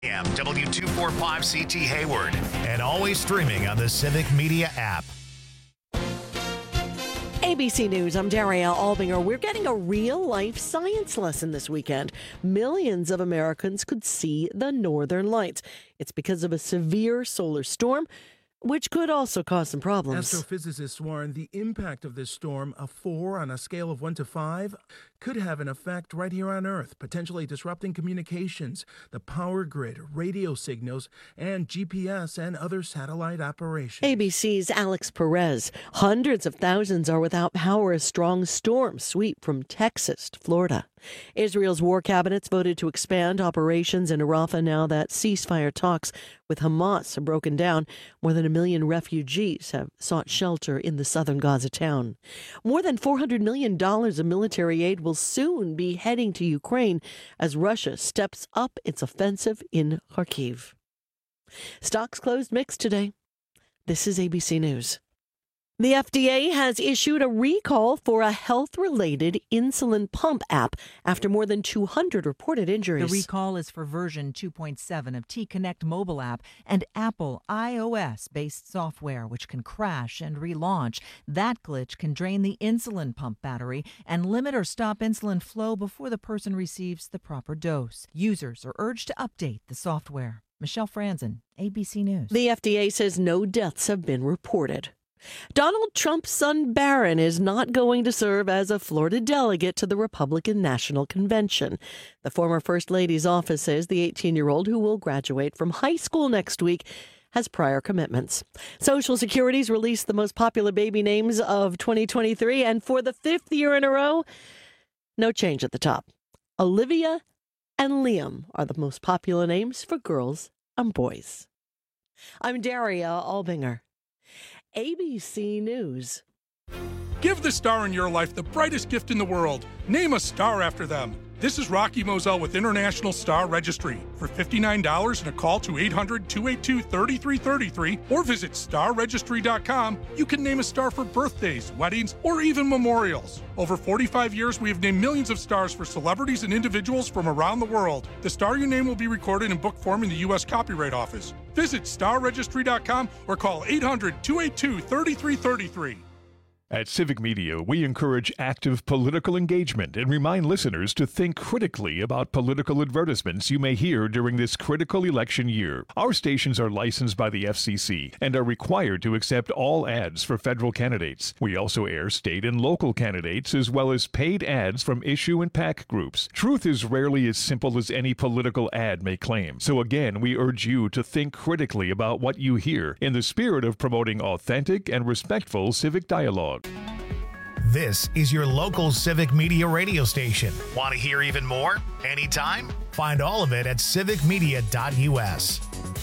AM W245CT Hayward, and always streaming on the Civic Media app. ABC News, I'm Daria Albinger. We're getting a real-life science lesson this weekend. Millions of Americans could see the northern lights. It's because of a severe solar storm, which could also cause some problems. Astrophysicists warn the impact of this storm, a 4 on a scale of 1 to 5, could have an effect right here on Earth, potentially disrupting communications, the power grid, radio signals, and GPS and other satellite operations. ABC's Alex Perez. Hundreds of thousands are without power as strong storms sweep from Texas to Florida. Israel's war cabinets voted to expand operations in Rafah now that ceasefire talks with Hamas have broken down. More than 1 million refugees have sought shelter in the southern Gaza town. More than $400 million of military aid will soon be heading to Ukraine as Russia steps up its offensive in Kharkiv. Stocks closed mixed today. This is ABC News. The FDA has issued a recall for a health-related insulin pump app after more than 200 reported injuries. The recall is for version 2.7 of T-Connect mobile app and Apple iOS-based software, which can crash and relaunch. That glitch can drain the insulin pump battery and limit or stop insulin flow before the person receives the proper dose. Users are urged to update the software. Michelle Franzen, ABC News. The FDA says no deaths have been reported. Donald Trump's son Barron is not going to serve as a Florida delegate to the Republican National Convention. The former First Lady's office says the 18-year-old, who will graduate from high school next week, has prior commitments. Social Security's released the most popular baby names of 2023, and for the 5th year in a row, no change at the top. Olivia and Liam are the most popular names for girls and boys. I'm Daria Albinger. ABC News. Give the star in your life the brightest gift in the world. Name a star after them. This is Rocky Moselle with International Star Registry. For $59 and a call to 800-282-3333 or visit starregistry.com, you can name a star for birthdays, weddings, or even memorials. Over 45 years, we have named millions of stars for celebrities and individuals from around the world. The star you name will be recorded in book form in the U.S. Copyright Office. Visit starregistry.com or call 800-282-3333. At Civic Media, we encourage active political engagement and remind listeners to think critically about political advertisements you may hear during this critical election year. Our stations are licensed by the FCC and are required to accept all ads for federal candidates. We also air state and local candidates as well as paid ads from issue and PAC groups. Truth is rarely as simple as any political ad may claim. So again, we urge you to think critically about what you hear in the spirit of promoting authentic and respectful civic dialogue. This is your local Civic Media radio station. Want to hear even more? Anytime? Find all of it at civicmedia.us.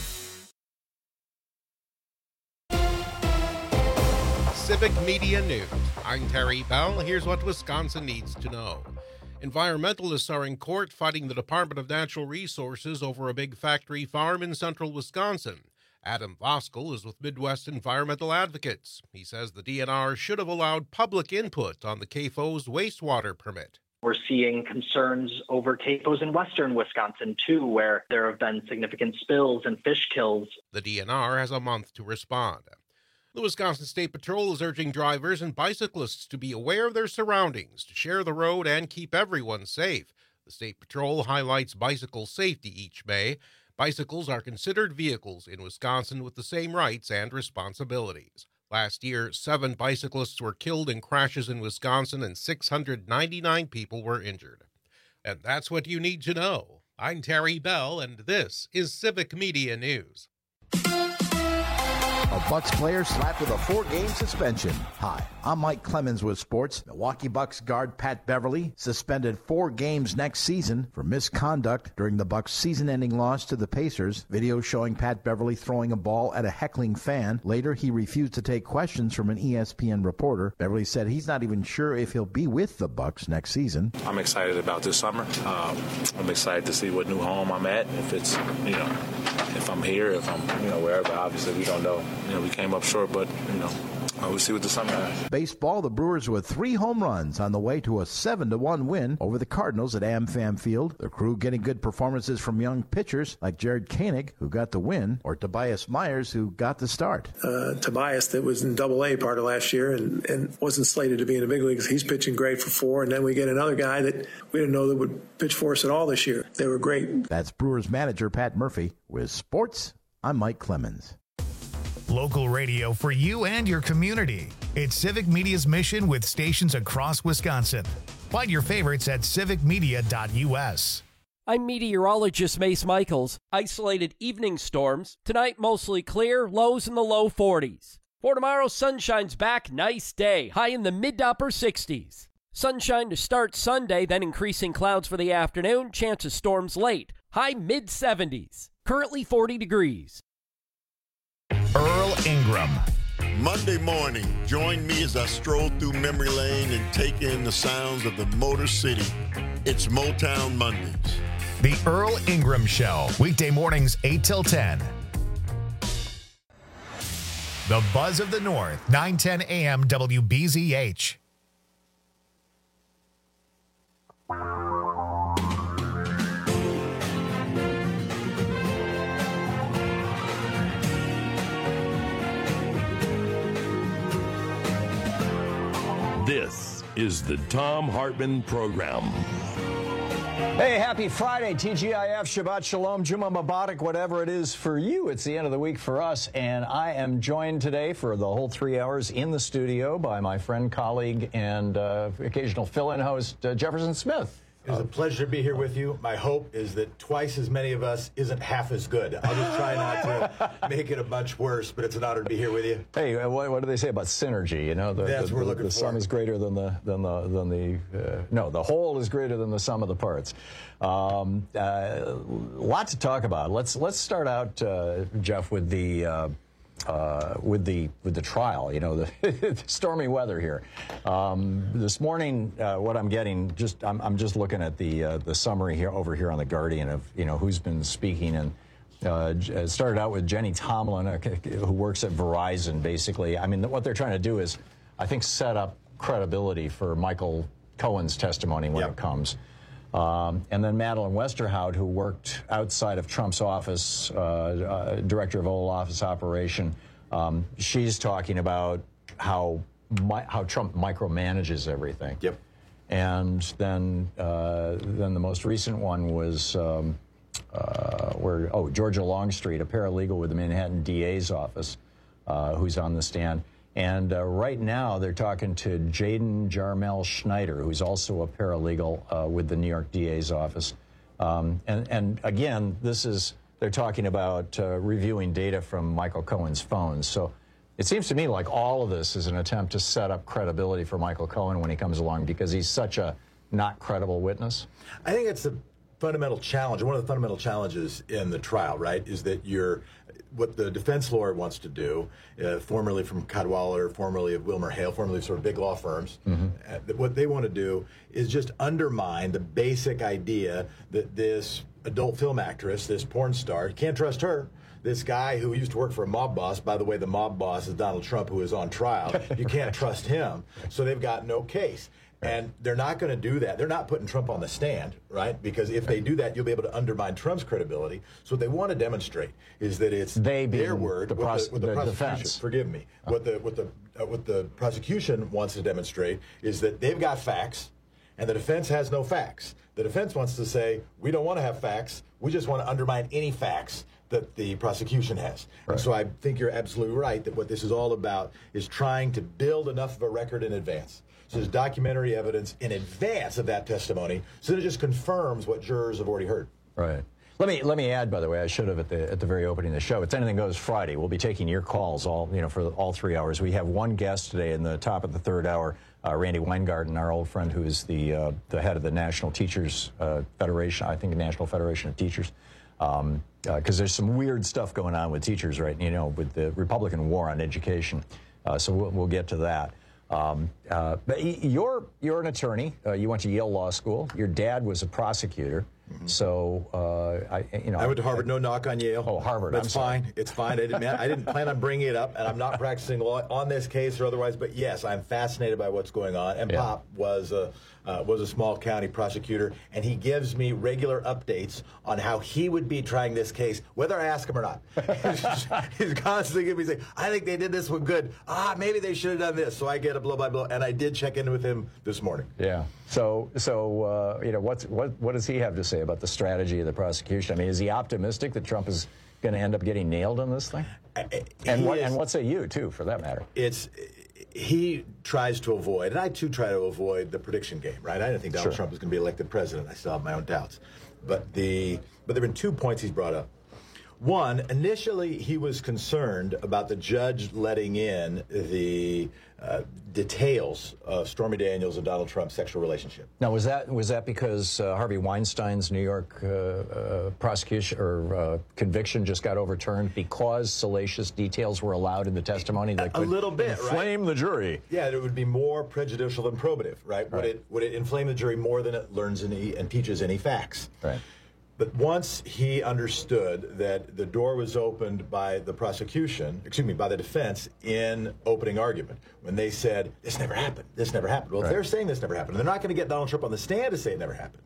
Civic Media News. I'm Terry Bell. Here's what Wisconsin needs to know. Environmentalists are in court fighting the Department of Natural Resources over a big factory farm in central Wisconsin. Adam Voskel is with Midwest Environmental Advocates. He says the DNR should have allowed public input on the CAFO's wastewater permit. We're seeing concerns over CAFOs in western Wisconsin, too, where there have been significant spills and fish kills. The DNR has a month to respond. The Wisconsin State Patrol is urging drivers and bicyclists to be aware of their surroundings, to share the road, and keep everyone safe. The State Patrol highlights bicycle safety each May. Bicycles are considered vehicles in Wisconsin with the same rights and responsibilities. Last year, 7 bicyclists were killed in crashes in Wisconsin and 699 people were injured. And that's what you need to know. I'm Terry Bell, and this is Civic Media News. A Bucks player slapped with a 4-game suspension. Hi, I'm Mike Clemens with sports. Milwaukee Bucks guard Pat Beverly suspended 4 games next season for misconduct during the Bucks' season-ending loss to the Pacers. Video showing Pat Beverly throwing a ball at a heckling fan. Later, he refused to take questions from an ESPN reporter. Beverly said he's not even sure if he'll be with the Bucks next season. I'm excited about this summer. I'm excited to see what new home I'm at. If it's, if I'm here, if I'm, wherever. Obviously, we don't know. We came up short, but, We'll see what the summer has. Baseball, the Brewers with 3 home runs on the way to a 7-1 win over the Cardinals at AmFam Field. The Crew getting good performances from young pitchers like Jared Koenig, who got the win, or Tobias Myers, who got the start. Tobias, that was in Double-A part of last year and wasn't slated to be in the big leagues. He's pitching great for 4, and then we get another guy that we didn't know that would pitch for us at all this year. They were great. That's Brewers manager Pat Murphy. With sports, I'm Mike Clemens. Local radio for you and your community. It's Civic Media's mission with stations across Wisconsin. Find your favorites at civicmedia.us. I'm meteorologist Mace Michaels. Isolated evening storms. Tonight, mostly clear, lows in the low 40s. For tomorrow, sunshine's back, nice day, high in the mid to upper 60s. Sunshine to start Sunday, then increasing clouds for the afternoon, chance of storms late, high mid 70s. Currently 40 degrees. Earl Ingram. Monday morning, join me as I stroll through memory lane and take in the sounds of the Motor City. It's Motown Mondays. The Earl Ingram Show, weekday mornings 8 till 10. The Buzz of the North, 9:10 a.m. WBZH. This is the Thom Hartmann Program. Hey, happy Friday, TGIF, Shabbat Shalom, Juma Mubarak, whatever it is for you. It's the end of the week for us, and I am joined today for the whole 3 hours in the studio by my friend, colleague, and occasional fill-in host, Jefferson Smith. It's a pleasure to be here with you. My hope is that twice as many of us isn't half as good. I'll just try not to make it a bunch worse, but it's an honor to be here with you. Hey, what do they say about synergy? You know, that's what we're looking for. The sum is greater than the whole is greater than the sum of the parts. Lot to talk about. Let's start out, Jeff, with the trial, you know, the stormy weather here. This morning, what I'm getting, I'm just looking at the summary here over here on the Guardian of, you know, who's been speaking, and it started out with Jenny Tomlin, who works at Verizon, basically. I mean, what they're trying to do is, I think, set up credibility for Michael Cohen's testimony when it comes. And then Madeleine Westerhout, who worked outside of Trump's office, director of Oval Office Operation, she's talking about how Trump micromanages everything. Yep. And then the most recent one was Georgia Longstreet, a paralegal with the Manhattan DA's office, who's on the stand. And right now, they're talking to Jaden Jarmel Schneider, who's also a paralegal with the New York DA's office. And again, they're talking about reviewing data from Michael Cohen's phones. So it seems to me like all of this is an attempt to set up credibility for Michael Cohen when he comes along, because he's such a not credible witness. I think it's the fundamental challenge, one of the fundamental challenges in the trial, right, is that what the defense lawyer wants to do, formerly from Cadwalader, formerly of Wilmer Hale, formerly of sort of big law firms, what they want to do is just undermine the basic idea that this adult film actress, this porn star, you can't trust her. This guy who used to work for a mob boss, by the way, the mob boss is Donald Trump, who is on trial. You can't trust him. So they've got no case. And they're not going to do that. They're not putting Trump on the stand, right? Because if they do that, you'll be able to undermine Trump's credibility. So what they want to demonstrate is that it's their word with the prosecution. Defense. Forgive me. What the prosecution wants to demonstrate is that they've got facts, and the defense has no facts. The defense wants to say, we don't want to have facts. We just want to undermine any facts that the prosecution has. Right. And so I think you're absolutely right that what this is all about is trying to build enough of a record in advance. So there's documentary evidence in advance of that testimony, so that it just confirms what jurors have already heard. Right. Let me add, by the way, I should have at the very opening of the show. It's Anything Goes Friday. We'll be taking your calls for all 3 hours. We have one guest today in the top of the third hour, Randy Weingarten, our old friend, who is the head of the National Teachers Federation. I think the National Federation of Teachers. Because there's some weird stuff going on with teachers, right? You know, with the Republican war on education. So we'll get to that. But you're an attorney. You went to Yale Law School. Your dad was a prosecutor. So, I went to Harvard. No knock on Yale. Oh, Harvard. That's fine. It's fine. I didn't plan on bringing it up, and I'm not practicing law on this case or otherwise. But yes, I'm fascinated by what's going on. And Pop was a small county prosecutor, and he gives me regular updates on how he would be trying this case, whether I ask him or not. He's constantly giving me saying, "I think they did this one good. Maybe they should have done this." So I get a blow by blow, and I did check in with him this morning. Yeah. So what does he have to say about the strategy of the prosecution? I mean, is he optimistic that Trump is going to end up getting nailed on this thing? And what say you, too, for that matter? He tries to avoid, and I too try to avoid the prediction game, right? I didn't think Donald Trump was going to be elected president. I still have my own doubts. But there have been 2 points he's brought up. One, initially he was concerned about the judge letting in the details of Stormy Daniels and Donald Trump's sexual relationship. Now, was that because Harvey Weinstein's New York prosecution or conviction just got overturned because salacious details were allowed in the testimony that could a little bit inflame the jury? Yeah, it would be more prejudicial than probative, right? Would it inflame the jury more than it learns and teaches any facts? Right. But once he understood that the door was opened by the prosecution, by the defense in opening argument, when they said, this never happened. Well, if they're saying this never happened, they're not going to get Donald Trump on the stand to say it never happened.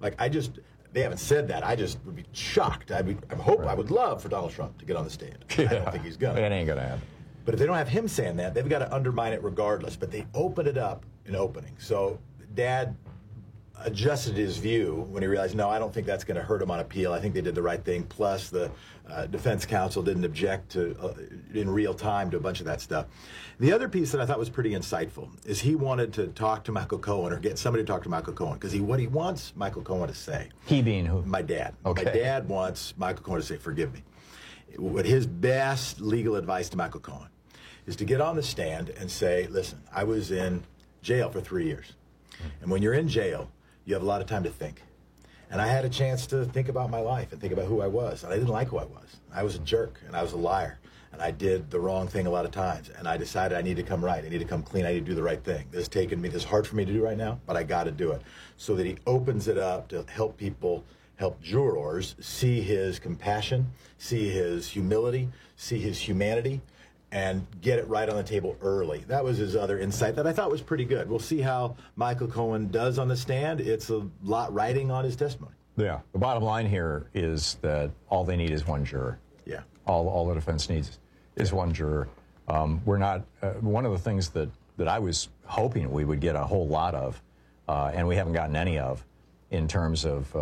They haven't said that. I just would be shocked. I would love for Donald Trump to get on the stand. I don't think he's going to. It ain't going to happen. But if they don't have him saying that, they've got to undermine it regardless. But they opened it up in opening. So Dad adjusted his view when he realized, no, I don't think that's going to hurt him on appeal. I think they did the right thing. Plus, the defense counsel didn't object to in real time to a bunch of that stuff. The other piece that I thought was pretty insightful is he wanted to talk to Michael Cohen or get somebody to talk to Michael Cohen because what he wants Michael Cohen to say. He being who? My dad. Okay. My dad wants Michael Cohen to say, forgive me. What his best legal advice to Michael Cohen is to get on the stand and say, listen, I was in jail for 3 years. And when you're in jail, you have a lot of time to think. And I had a chance to think about my life and think about who I was. And I didn't like who I was. I was a jerk, and I was a liar. And I did the wrong thing a lot of times. And I decided I need to come right. I need to come clean. I need to do the right thing. This is hard for me to do right now, but I got to do it. So that he opens it up to help people, help jurors see his compassion, see his humility, see his humanity, and get it right on the table early. That was his other insight that I thought was pretty good. We'll see how Michael Cohen does on the stand. It's a lot riding on his testimony. Yeah. The bottom line here is that all they need is one juror. Yeah. All the defense needs is one juror. We're not one of the things that I was hoping we would get a whole lot of, and we haven't gotten any of, in terms of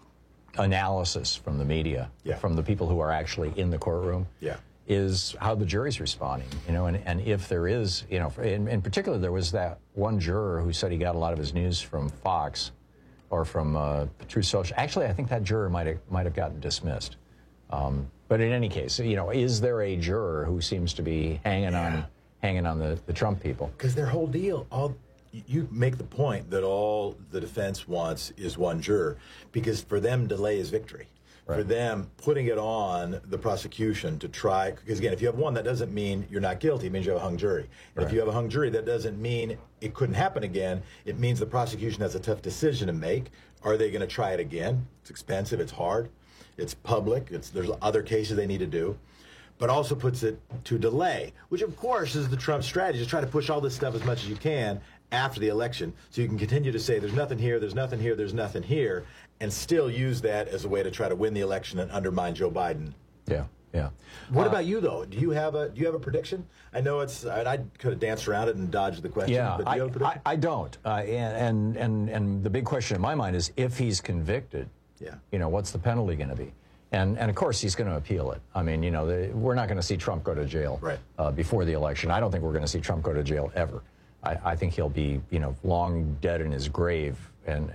analysis from the media, from the people who are actually in the courtroom. Yeah. Is how the jury's responding, and if there is, in particular, there was that one juror who said he got a lot of his news from Fox or from Truth Social. Actually, I think that juror might have gotten dismissed. But in any case, is there a juror who seems to be hanging on the Trump people? Because their whole deal, you make the point that all the defense wants is one juror, because for them, delay is victory. Right. For them, putting it on the prosecution to try, because again, if you have one, that doesn't mean you're not guilty. It means you have a hung jury. And if you have a hung jury, that doesn't mean it couldn't happen again. It means the prosecution has a tough decision to make. Are they going to try it again? It's expensive. It's hard. It's public. There's other cases they need to do. But also puts it to delay, which of course is the Trump strategy, is try to push all this stuff as much as you can after the election so you can continue to say there's nothing here, there's nothing here, there's nothing here, and still use that as a way to try to win the election and undermine Joe Biden. Yeah. What about you, though? Do you have a prediction? I know I could have danced around it and dodged the question. Yeah, but do you have a prediction? I don't. And the big question in my mind is if he's convicted, what's the penalty going to be? And of course he's going to appeal it. I mean, we're not going to see Trump go to jail before the election. I don't think we're going to see Trump go to jail ever. I think he'll be, long dead in his grave. And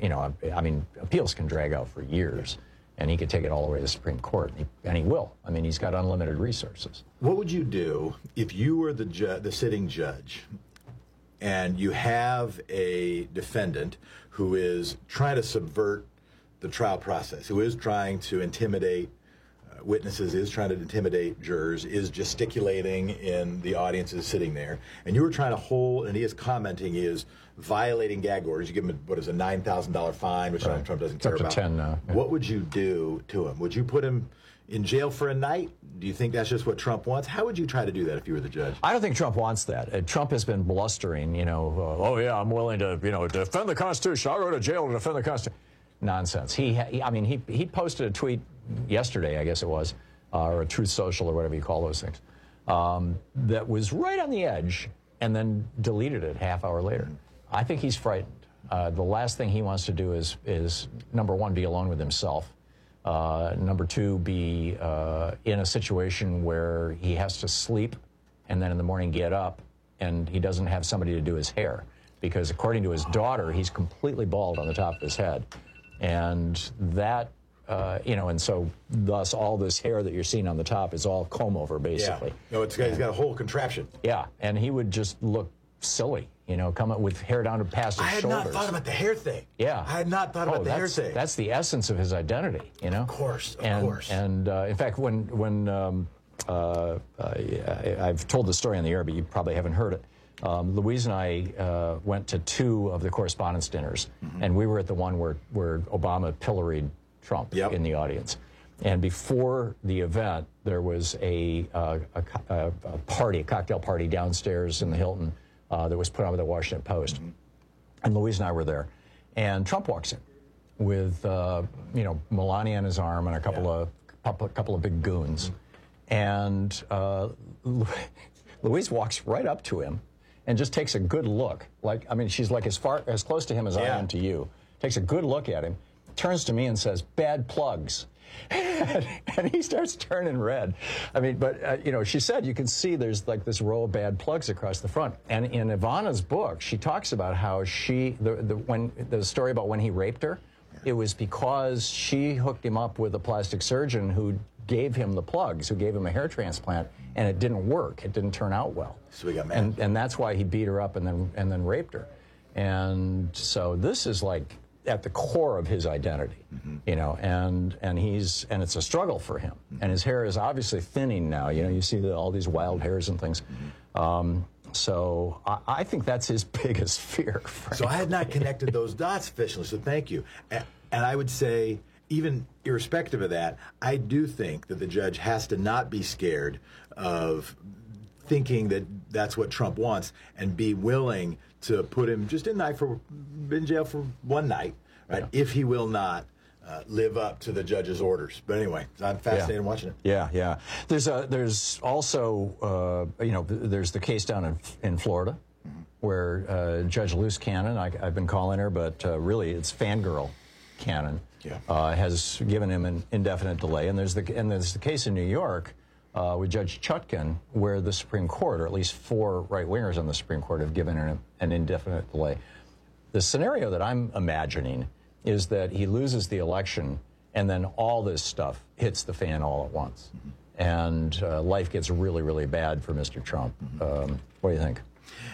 appeals can drag out for years, and he could take it all the way to the Supreme Court, and he will. I mean, he's got unlimited resources. What would you do if you were the sitting judge, and you have a defendant who is trying to subvert the trial process, who is trying to intimidate witnesses, is trying to intimidate jurors, is gesticulating in the audiences sitting there, and you were trying to hold, and he is commenting, he is violating gag orders. You give him what is a $9,000 fine, which Trump doesn't care about. It's up to 10 now. Yeah. What would you do to him? Would you put him in jail for a night? Do you think that's just what Trump wants? How would you try to do that if you were the judge? I don't think Trump wants that. Trump has been blustering, oh yeah, I'm willing to, defend the Constitution. I'll go to jail to defend the Constitution. Nonsense. He posted a tweet yesterday, I guess it was, or a Truth Social or whatever you call those things, that was right on the edge and then deleted it half hour later. I think he's frightened. The last thing he wants to do is number one, be alone with himself. Number two, be in a situation where he has to sleep and then in the morning get up and he doesn't have somebody to do his hair. Because according to his daughter, he's completely bald on the top of his head. And that, and so thus all this hair that you're seeing on the top is all comb over, basically. Yeah. No, he's got a whole contraption. Yeah, and he would just look silly, coming with hair down to past his shoulders. I had not thought about the hair thing. Yeah. I had not thought about the hair thing. That's the essence of his identity, Of course, of course. And in fact, when I've told the story on the air, but you probably haven't heard it. Louise and I went to 2 of the correspondence dinners, and we were at the one where Obama pilloried Trump in the audience. And before the event, there was a cocktail party downstairs in the Hilton that was put on by the Washington Post. And Louise and I were there. And Trump walks in with, Melania on his arm and a couple of big goons. And Louise walks right up to him and just takes a good look. She's like as close to him as I am to you. Takes a good look at him, turns to me and says, "Bad plugs." And he starts turning red. She said you can see there's like this row of bad plugs across the front. And in Ivana's book, she talks about how the story about when he raped her, it was because she hooked him up with a plastic surgeon who gave him the plugs, who gave him a hair transplant, and it didn't work. It didn't turn out well. So he got mad. And that's why he beat her up and then raped her. And so this is like at the core of his identity, and it's a struggle for him. And his hair is obviously thinning now. You see all these wild hairs and things. So I think that's his biggest fear, frankly. So I had not connected those dots officially, so thank you. And I would say, even irrespective of that, I do think that the judge has to not be scared of thinking that that's what Trump wants and be willing to put him just in jail for one night, right? Yeah. If he will not live up to the judge's orders. But anyway, I'm fascinated watching it. Yeah. There's also, there's the case down in Florida where Judge Luce Cannon, I've been calling her, but really it's Fangirl Cannon, has given him an indefinite delay. And there's the case in New York with Judge Chutkan, where the Supreme Court, or at least 4 right-wingers on the Supreme Court, have given an indefinite delay. The scenario that I'm imagining is that he loses the election, and then all this stuff hits the fan all at once. And life gets really, really bad for Mr. Trump. What do you think?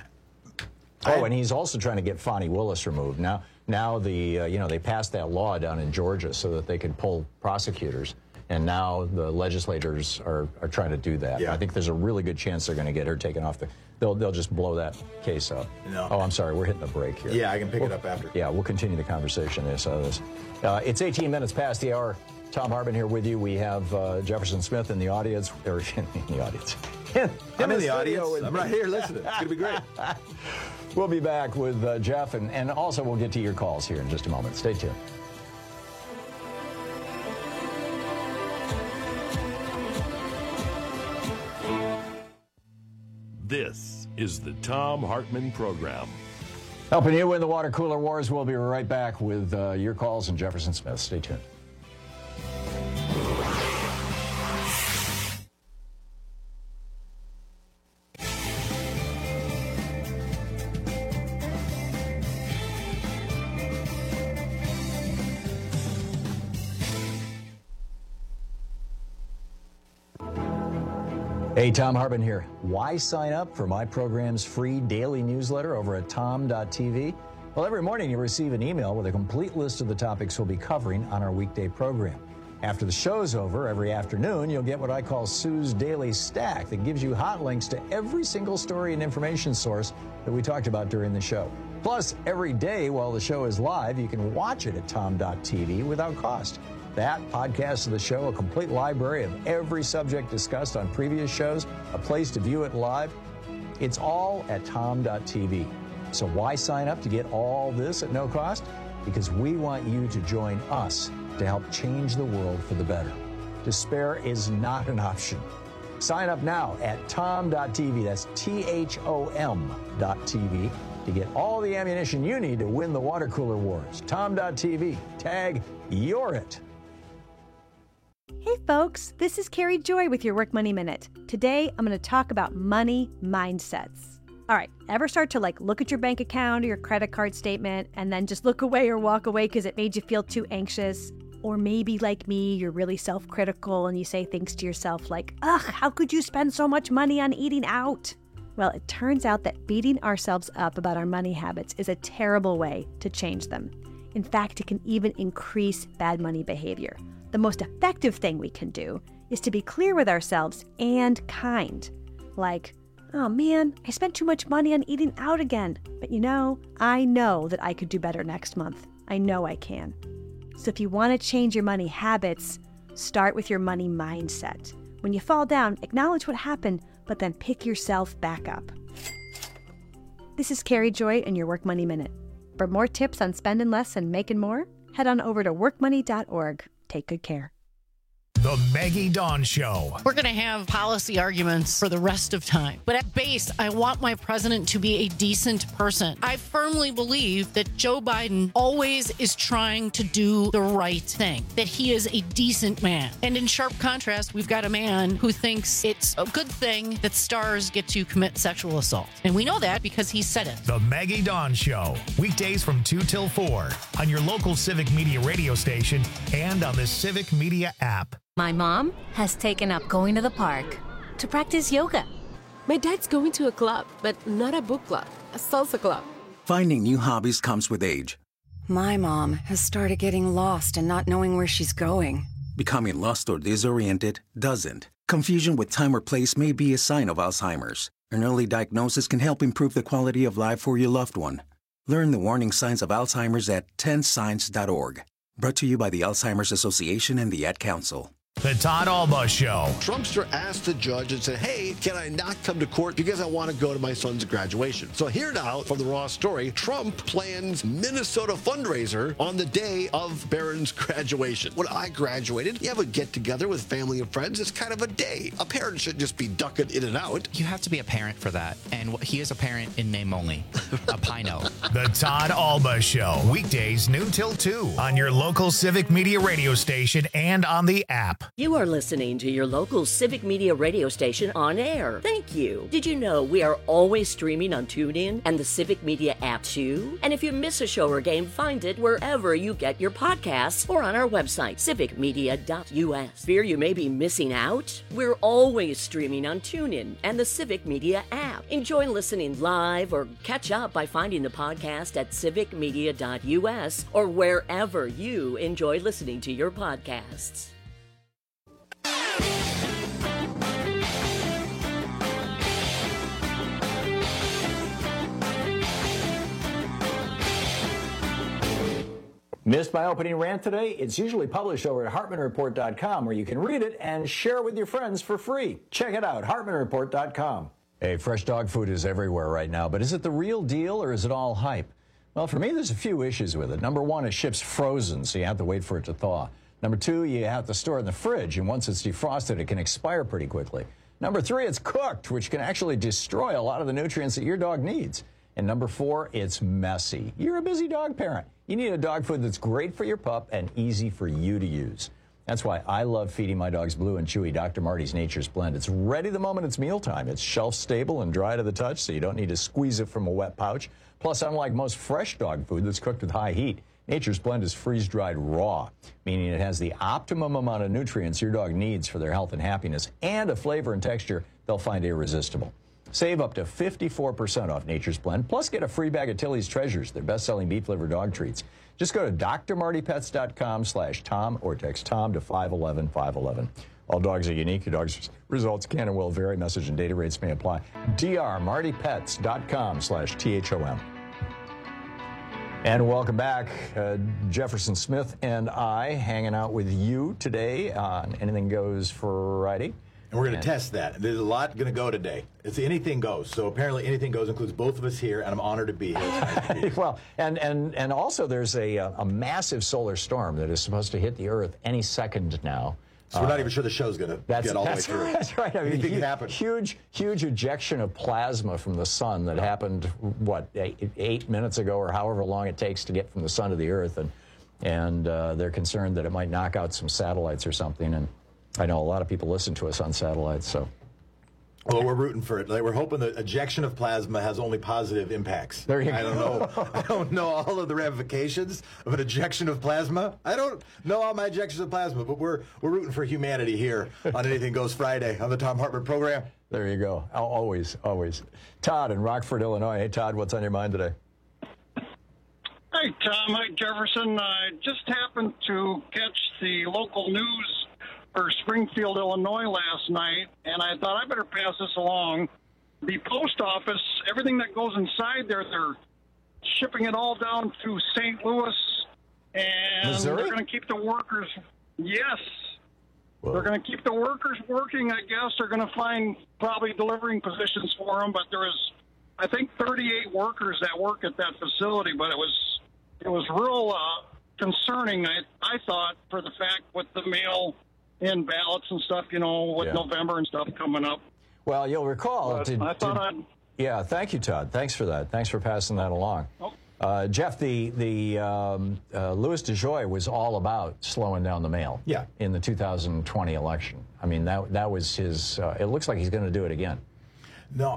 And he's also trying to get Fani Willis removed. Now they passed that law down in Georgia so that they could pull prosecutors. And now the legislators are trying to do that. Yeah. I think there's a really good chance they're going to get her taken off. They'll just blow that case up. No. Oh, I'm sorry. We're hitting a break here. Yeah, I can pick it up after. Yeah, we'll continue the conversation. It's 18 minutes past the hour. Tom Harbin here with you. We have Jefferson Smith in the audience. Or in the audience. I'm in the audience. I'm right here listening. It's going to be great. We'll be back with Jeff, and also we'll get to your calls here in just a moment. Stay tuned. This is the Thom Hartmann Program. Helping you win the water cooler wars. We'll be right back with your calls and Jefferson Smith. Stay tuned. Hey, Thom Harbin here. Why sign up for my program's free daily newsletter over at tom.tv? Well, every morning you receive an email with a complete list of the topics we'll be covering on our weekday program. After the show's over, every afternoon, you'll get what I call Sue's Daily Stack that gives you hot links to every single story and information source that we talked about during the show. Plus, every day while the show is live, you can watch it at tom.tv without cost. That, podcasts of the show, a complete library of every subject discussed on previous shows, a place to view it live, it's all at tom.tv. So why sign up to get all this at no cost? Because we want you to join us to help change the world for the better. Despair is not an option. Sign up now at tom.tv, that's THOM.tv, to get all the ammunition you need to win the water cooler wars. Tom.tv, tag You're It. Hey folks, this is Carrie Joy with your Work Money Minute. Today I'm going to talk about money mindsets. All right, ever start to look at your bank account or your credit card statement and then just look away or walk away because it made you feel too anxious? Or maybe like me, you're really self-critical and you say things to yourself like, ugh, how could you spend so much money on eating out? Well, it turns out that beating ourselves up about our money habits is a terrible way to change them. In fact, it can even increase bad money behavior. The most effective thing we can do is to be clear with ourselves and kind. Like, oh man, I spent too much money on eating out again. But I know that I could do better next month. I know I can. So if you want to change your money habits, start with your money mindset. When you fall down, acknowledge what happened, but then pick yourself back up. This is Carrie Joy in your Work Money Minute. For more tips on spending less and making more, head on over to workmoney.org. Take good care. The Maggie Dawn Show. We're going to have policy arguments for the rest of time. But at base, I want my president to be a decent person. I firmly believe that Joe Biden always is trying to do the right thing, that he is a decent man. And in sharp contrast, we've got a man who thinks it's a good thing that stars get to commit sexual assault. And we know that because he said it. The Maggie Dawn Show. Weekdays from 2 till 4 on your local Civic Media radio station and on the Civic Media app. My mom has taken up going to the park to practice yoga. My dad's going to a club, but not a book club, a salsa club. Finding new hobbies comes with age. My mom has started getting lost and not knowing where she's going. Becoming lost or disoriented doesn't. Confusion with time or place may be a sign of Alzheimer's. An early diagnosis can help improve the quality of life for your loved one. Learn the warning signs of Alzheimer's at 10signs.org. Brought to you by the Alzheimer's Association and the Ad Council. The Todd Alba Show. Trumpster asked the judge and said, hey, can I not come to court because I want to go to my son's graduation? So here now from the Raw story, Trump plans Minnesota fundraiser on the day of Barron's graduation. When I graduated, you have a get-together with family and friends. It's kind of a day. A parent should just be ducking in and out. You have to be a parent for that. And he is a parent in name only. A Pino. The Todd Alba Show. Weekdays noon till 2 on your local Civic Media radio station and on the app. You are listening to your local Civic Media radio station on air. Thank you. Did you know we are always streaming on TuneIn and the Civic Media app too? And if you miss a show or game, find it wherever you get your podcasts or on our website, civicmedia.us. Fear you may be missing out? We're always streaming on TuneIn and the Civic Media app. Enjoy listening live or catch up by finding the podcast at civicmedia.us or wherever you enjoy listening to your podcasts. Missed my opening rant today? It's usually published over at HartmanReport.com where you can read it and share it with your friends for free. Check it out, HartmanReport.com. Hey, fresh dog food is everywhere right now, but is it the real deal or is it all hype? Well, for me, there's a few issues with it. Number one, it ships frozen, so you have to wait for it to thaw. Number two, you have to store it in the fridge, and once it's defrosted, it can expire pretty quickly. Number three, it's cooked, which can actually destroy a lot of the nutrients that your dog needs. And number four, it's messy. You're a busy dog parent. You need a dog food that's great for your pup and easy for you to use. That's why I love feeding my dogs Blue and Chewy Dr. Marty's Nature's Blend. It's ready the moment it's mealtime. It's shelf stable and dry to the touch, so you don't need to squeeze it from a wet pouch. Plus, unlike most fresh dog food that's cooked with high heat, Nature's Blend is freeze-dried raw, meaning it has the optimum amount of nutrients your dog needs for their health and happiness, and a flavor and texture they'll find irresistible. Save up to 54% off Nature's Blend, plus get a free bag of Tilly's Treasures, their best-selling beef liver dog treats. Just go to drmartypets.com/Tom or text Tom to 511-511. All dogs are unique. Your dog's results can and will vary. Message and data rates may apply. drmartypets.com/THOM. And welcome back. Jefferson Smith and I hanging out with you today on Anything Goes Friday. And we're going to test that. There's a lot going to go today. It's anything goes. So apparently anything goes includes both of us here, and I'm honored to be here. Well, and also there's a massive solar storm that is supposed to hit the Earth any second now. So we're not even sure the show's going to get all the way through. That's right. I mean, anything can happen. Huge ejection of plasma from the sun that happened, 8 minutes ago or however long it takes to get from the sun to the Earth. And they're concerned that it might knock out some satellites or something. And I know a lot of people listen to us on satellites, so. Well, we're rooting for it. We're hoping the ejection of plasma has only positive impacts. There you go. I don't know all of the ramifications of an ejection of plasma. I don't know all my ejections of plasma, but we're rooting for humanity here on Anything Goes Friday on the Tom Hartman program. There you go. Always. Todd in Rockford, Illinois. Hey, Todd, what's on your mind today? Hi, Tom. Hi, Jefferson. I just happened to catch the local news for Springfield, Illinois last night, and I thought I better pass this along. The post office, everything that goes inside there, they're shipping it all down to St. Louis, and Missouri? They're going to keep the workers. Yes. Whoa. They're going to keep the workers working, I guess. They're going to find probably delivering positions for them, but there is, I think, 38 workers that work at that facility, but it was real concerning, I thought, for the fact with the mail in ballots and stuff, with November and stuff coming up. Well, you'll recall. I thought I'd... Yeah, thank you, Todd. Thanks for that. Thanks for passing that along. Oh. Jeff, the Louis DeJoy was all about slowing down the mail. Yeah. In the 2020 election. I mean, that was his. It looks like he's going to do it again. No,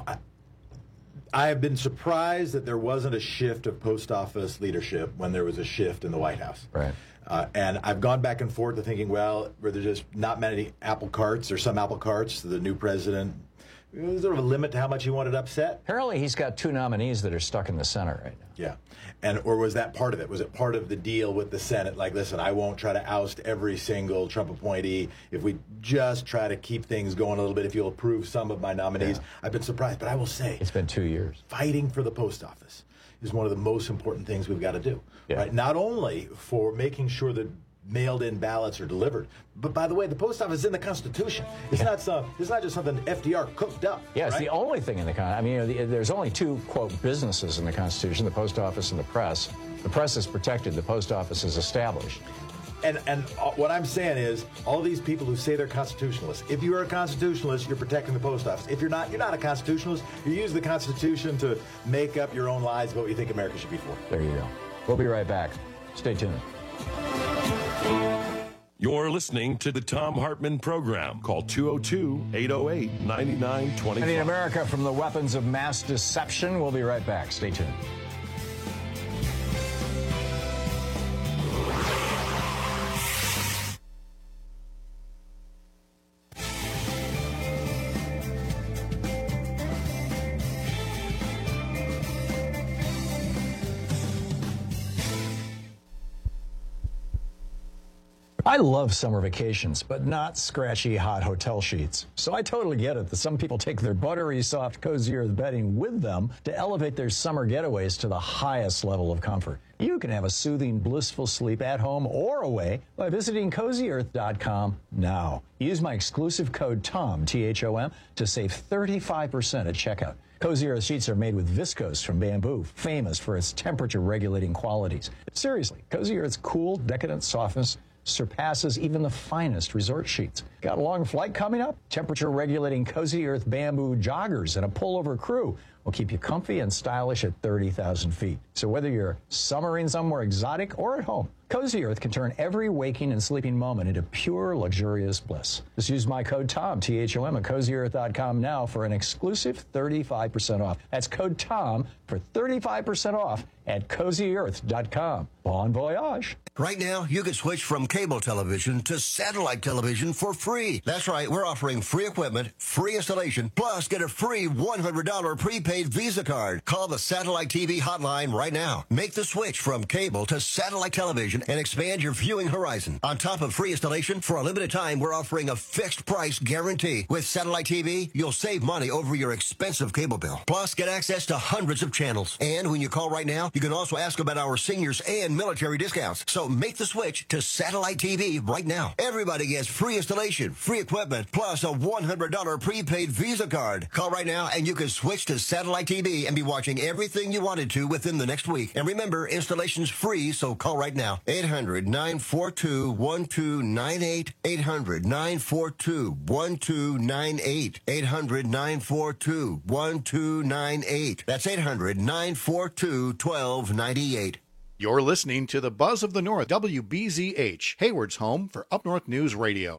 I have been surprised that there wasn't a shift of post office leadership when there was a shift in the White House. Right. And I've gone back and forth to thinking, well, were there just not many apple carts or some apple carts to the new president? There's sort of a limit to how much he wanted upset. Apparently, he's got two nominees that are stuck in the Senate right now. Yeah. Or was that part of it? Was it part of the deal with the Senate? Like, listen, I won't try to oust every single Trump appointee if we just try to keep things going a little bit, if you'll approve some of my nominees. Yeah. I've been surprised, but I will say. It's been 2 years. Fighting for the post office is one of the most important things we've got to do. Yeah. Right? Not only for making sure that mailed-in ballots are delivered, but by the way, the post office is in the Constitution. It's not just something FDR cooked up. Yeah, it's right? the only thing in the Constitution. I mean, there's only two, quote, businesses in the Constitution, the post office and the press. The press is protected, the post office is established. And what I'm saying is, all these people who say they're constitutionalists, if you are a constitutionalist, you're protecting the post office. If you're not a constitutionalist. You use the Constitution to make up your own lies about what you think America should be for. There you go. We'll be right back. Stay tuned. You're listening to the Tom Hartman program. Call 202-808-9925. Ending America from the weapons of mass deception. We'll be right back. Stay tuned. I love summer vacations, but not scratchy, hot hotel sheets. So I totally get it that some people take their buttery, soft, Cozy Earth bedding with them to elevate their summer getaways to the highest level of comfort. You can have a soothing, blissful sleep at home or away by visiting CozyEarth.com now. Use my exclusive code TOM, T-H-O-M, to save 35% at checkout. Cozy Earth sheets are made with viscose from bamboo, famous for its temperature-regulating qualities. Seriously, Cozy Earth's cool, decadent softness surpasses even the finest resort sheets. Got a long flight coming up? Temperature-regulating Cozy Earth bamboo joggers and a pullover crew will keep you comfy and stylish at 30,000 feet. So whether you're summering somewhere exotic or at home, Cozy Earth can turn every waking and sleeping moment into pure, luxurious bliss. Just use my code TOM, T-H-O-M, at CozyEarth.com now for an exclusive 35% off. That's code TOM for 35% off at CozyEarth.com. Bon voyage. Right now, you can switch from cable television to satellite television for free. That's right, we're offering free equipment, free installation, plus get a free $100 prepaid Visa card. Call the Satellite TV hotline right now. Make the switch from cable to satellite television and expand your viewing horizon. On top of free installation, for a limited time, we're offering a fixed price guarantee. With Satellite TV, you'll save money over your expensive cable bill. Plus, get access to hundreds of channels. And when you call right now, you can also ask about our seniors and military discounts. So make the switch to Satellite TV right now. Everybody gets free installation, free equipment, plus a $100 prepaid Visa card. Call right now and you can switch to Satellite TV and be watching everything you wanted to within the next week. And remember, installation's free, so call right now. 800-942-1298. 800-942-1298. 800-942-1298. That's 800-942-1298. You're listening to the Buzz of the North, WBZH, Hayward's home for Up North News Radio.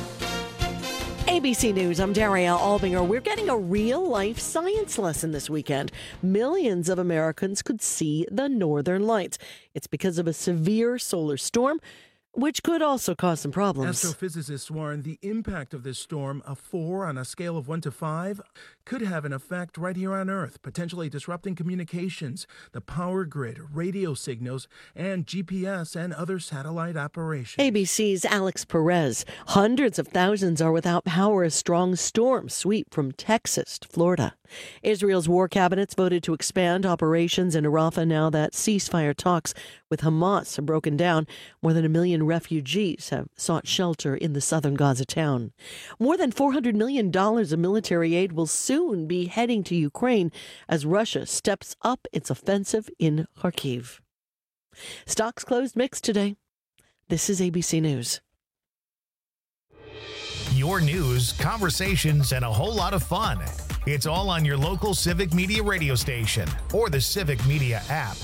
ABC News, I'm Daria Albinger. We're getting a real-life science lesson this weekend. Millions of Americans could see the northern lights. It's because of a severe solar storm, which could also cause some problems. Astrophysicists warn the impact of this storm, a 4 on a scale of 1 to 5, could have an effect right here on Earth, potentially disrupting communications, the power grid, radio signals, and GPS and other satellite operations. ABC's Alex Perez. Hundreds of thousands are without power as strong storms sweep from Texas to Florida. Israel's war cabinets voted to expand operations in Rafah now that ceasefire talks with Hamas have broken down. More than 1 million refugees have sought shelter in the southern Gaza town. More than $400 million of military aid will soon be heading to Ukraine as Russia steps up its offensive in Kharkiv. Stocks closed mixed today. This is ABC News. Your news, conversations, and a whole lot of fun. It's all on your local Civic Media radio station or the Civic Media app.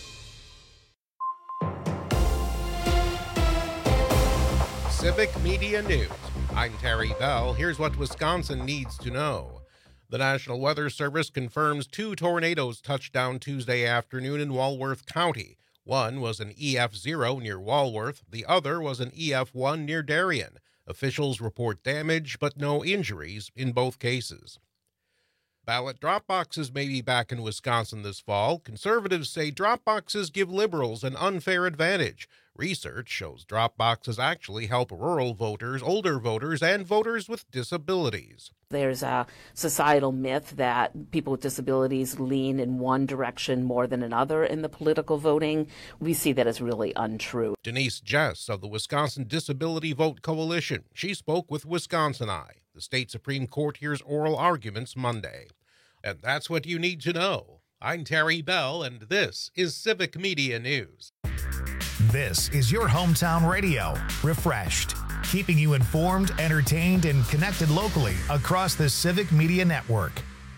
Civic Media News. I'm Terry Bell. Here's what Wisconsin needs to know. The National Weather Service confirms 2 tornadoes touched down Tuesday afternoon in Walworth County. One was an EF0 near Walworth. The other was an EF1 near Darien. Officials report damage, but no injuries in both cases. Ballot drop boxes may be back in Wisconsin this fall. Conservatives say drop boxes give liberals an unfair advantage. Research shows drop boxes actually help rural voters, older voters, and voters with disabilities. There's a societal myth that people with disabilities lean in one direction more than another in the political voting. We see that as really untrue. Denise Jess of the Wisconsin Disability Vote Coalition. She spoke with Wisconsin Eye. The state Supreme Court hears oral arguments Monday. And that's what you need to know. I'm Terry Bell, and this is Civic Media News. This is your hometown radio, refreshed, keeping you informed, entertained, and connected locally across the Civic Media Network.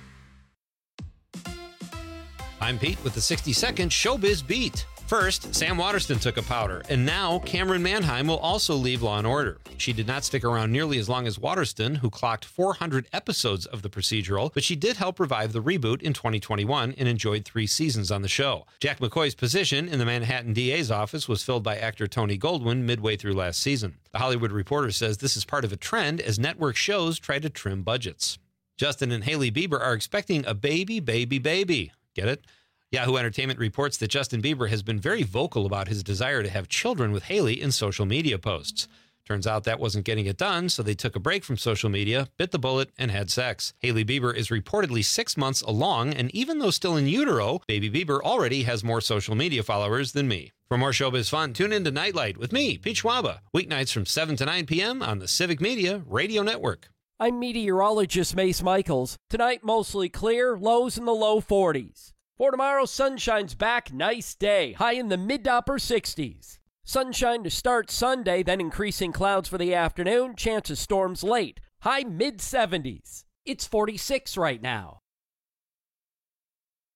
I'm Pete with the 60-second Showbiz Beat. First, Sam Waterston took a powder, and now Cameron Manheim will also leave Law & Order. She did not stick around nearly as long as Waterston, who clocked 400 episodes of the procedural, but she did help revive the reboot in 2021 and enjoyed 3 seasons on the show. Jack McCoy's position in the Manhattan DA's office was filled by actor Tony Goldwyn midway through last season. The Hollywood Reporter says this is part of a trend as network shows try to trim budgets. Justin and Hailey Bieber are expecting a baby. Get it? Yahoo Entertainment reports that Justin Bieber has been very vocal about his desire to have children with Hailey in social media posts. Turns out that wasn't getting it done, so they took a break from social media, bit the bullet, and had sex. Hailey Bieber is reportedly 6 months along, and even though still in utero, baby Bieber already has more social media followers than me. For more showbiz fun, tune in to Nightlight with me, Pete Schwaba, weeknights from 7 to 9 p.m. on the Civic Media Radio Network. I'm meteorologist Mace Michaels. Tonight, mostly clear, lows in the low 40s. For tomorrow, sunshine's back, nice day, high in the mid to upper 60s. Sunshine to start Sunday, then increasing clouds for the afternoon, chance of storms late, high mid 70s. It's 46 right now.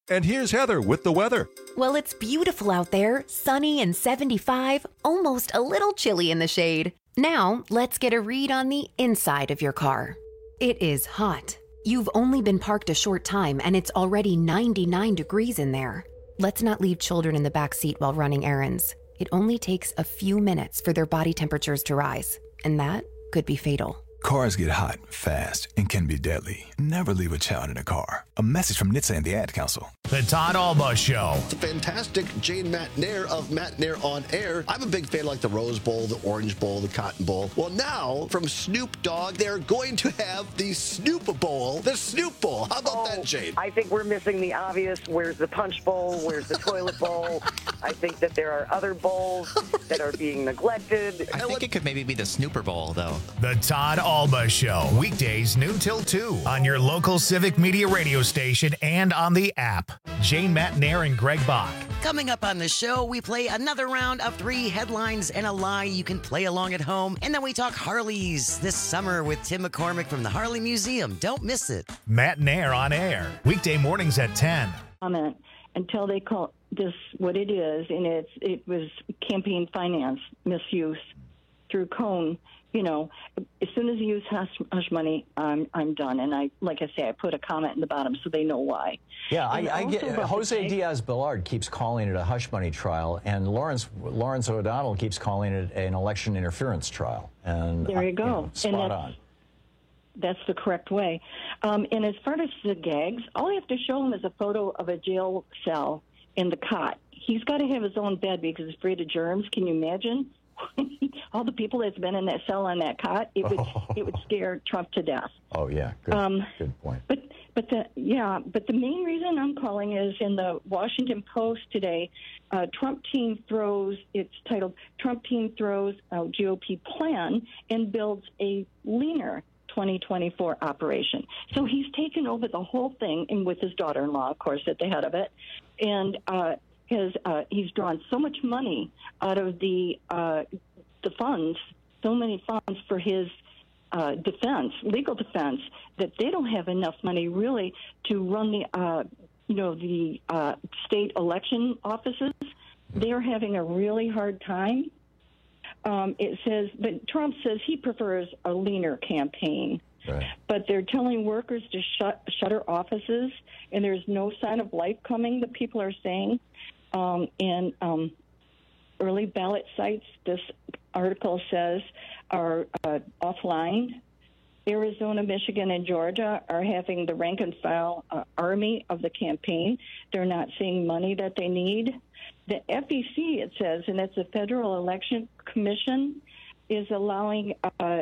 And here's Heather with the weather. Well, it's beautiful out there, sunny and 75, almost a little chilly in the shade. Now, let's get a read on the inside of your car. It is hot. You've only been parked a short time and it's already 99 degrees in there. Let's not leave children in the back seat while running errands. It only takes a few minutes for their body temperatures to rise, and that could be fatal. Cars get hot fast and can be deadly. Never leave a child in a car. A message from NHTSA and the Ad Council. The Todd Alba Show. The fantastic Jane Matt Nair of Matt Nair on Air. I'm a big fan of like the Rose Bowl, the Orange Bowl, the Cotton Bowl. Well, now from Snoop Dogg, they're going to have the Snoop Bowl. The Snoop Bowl. How about that, Jane? I think we're missing the obvious. Where's the Punch Bowl? Where's the Toilet Bowl? I think that there are other bowls that are being neglected. I think it could maybe be the Snooper Bowl, though. The Todd Alba Show. Weekdays noon till 2 on your local Civic Media radio station and on the app. Jane Matt Nair and Greg Bach. Coming up on the show, we play another round of 3 headlines and a lie. You can play along at home. And then we talk Harleys this summer with Tim McCormick from the Harley Museum. Don't miss it. Matt Nair on Air. Weekday mornings at 10. Comment until they call this what it is, and it was campaign finance misuse through Cone. You know, as soon as you use hush money, I'm done. And I put a comment in the bottom so they know why. Yeah, I get Jose Diaz-Balart keeps calling it a hush money trial, and Lawrence O'Donnell keeps calling it an election interference trial. And there you go. You know, spot on. That's the correct way. And as far as the gags, all I have to show him is a photo of a jail cell in the cot. He's got to have his own bed because he's afraid of germs. Can you imagine? All the people that's been in that cell on that cot, it would scare Trump to death. Oh yeah, good point. But the main reason I'm calling is in the Washington Post today. Trump team throws. It's titled "Trump team throws out GOP plan and builds a leaner 2024 operation." So he's taken over the whole thing, and with his daughter-in-law, of course, at the head of it, and. He's drawn so much money out of the funds, so many funds for his legal defense, that they don't have enough money really to run the state election offices. They're having a really hard time. It says, but Trump says he prefers a leaner campaign. Right. But they're telling workers to shutter offices, and there's no sign of life coming, the people are saying. Early ballot sites, this article says, are offline. Arizona, Michigan, and Georgia are having the rank and file army of the campaign. They're not seeing money that they need. The FEC, it says, and it's the Federal Election Commission, is allowing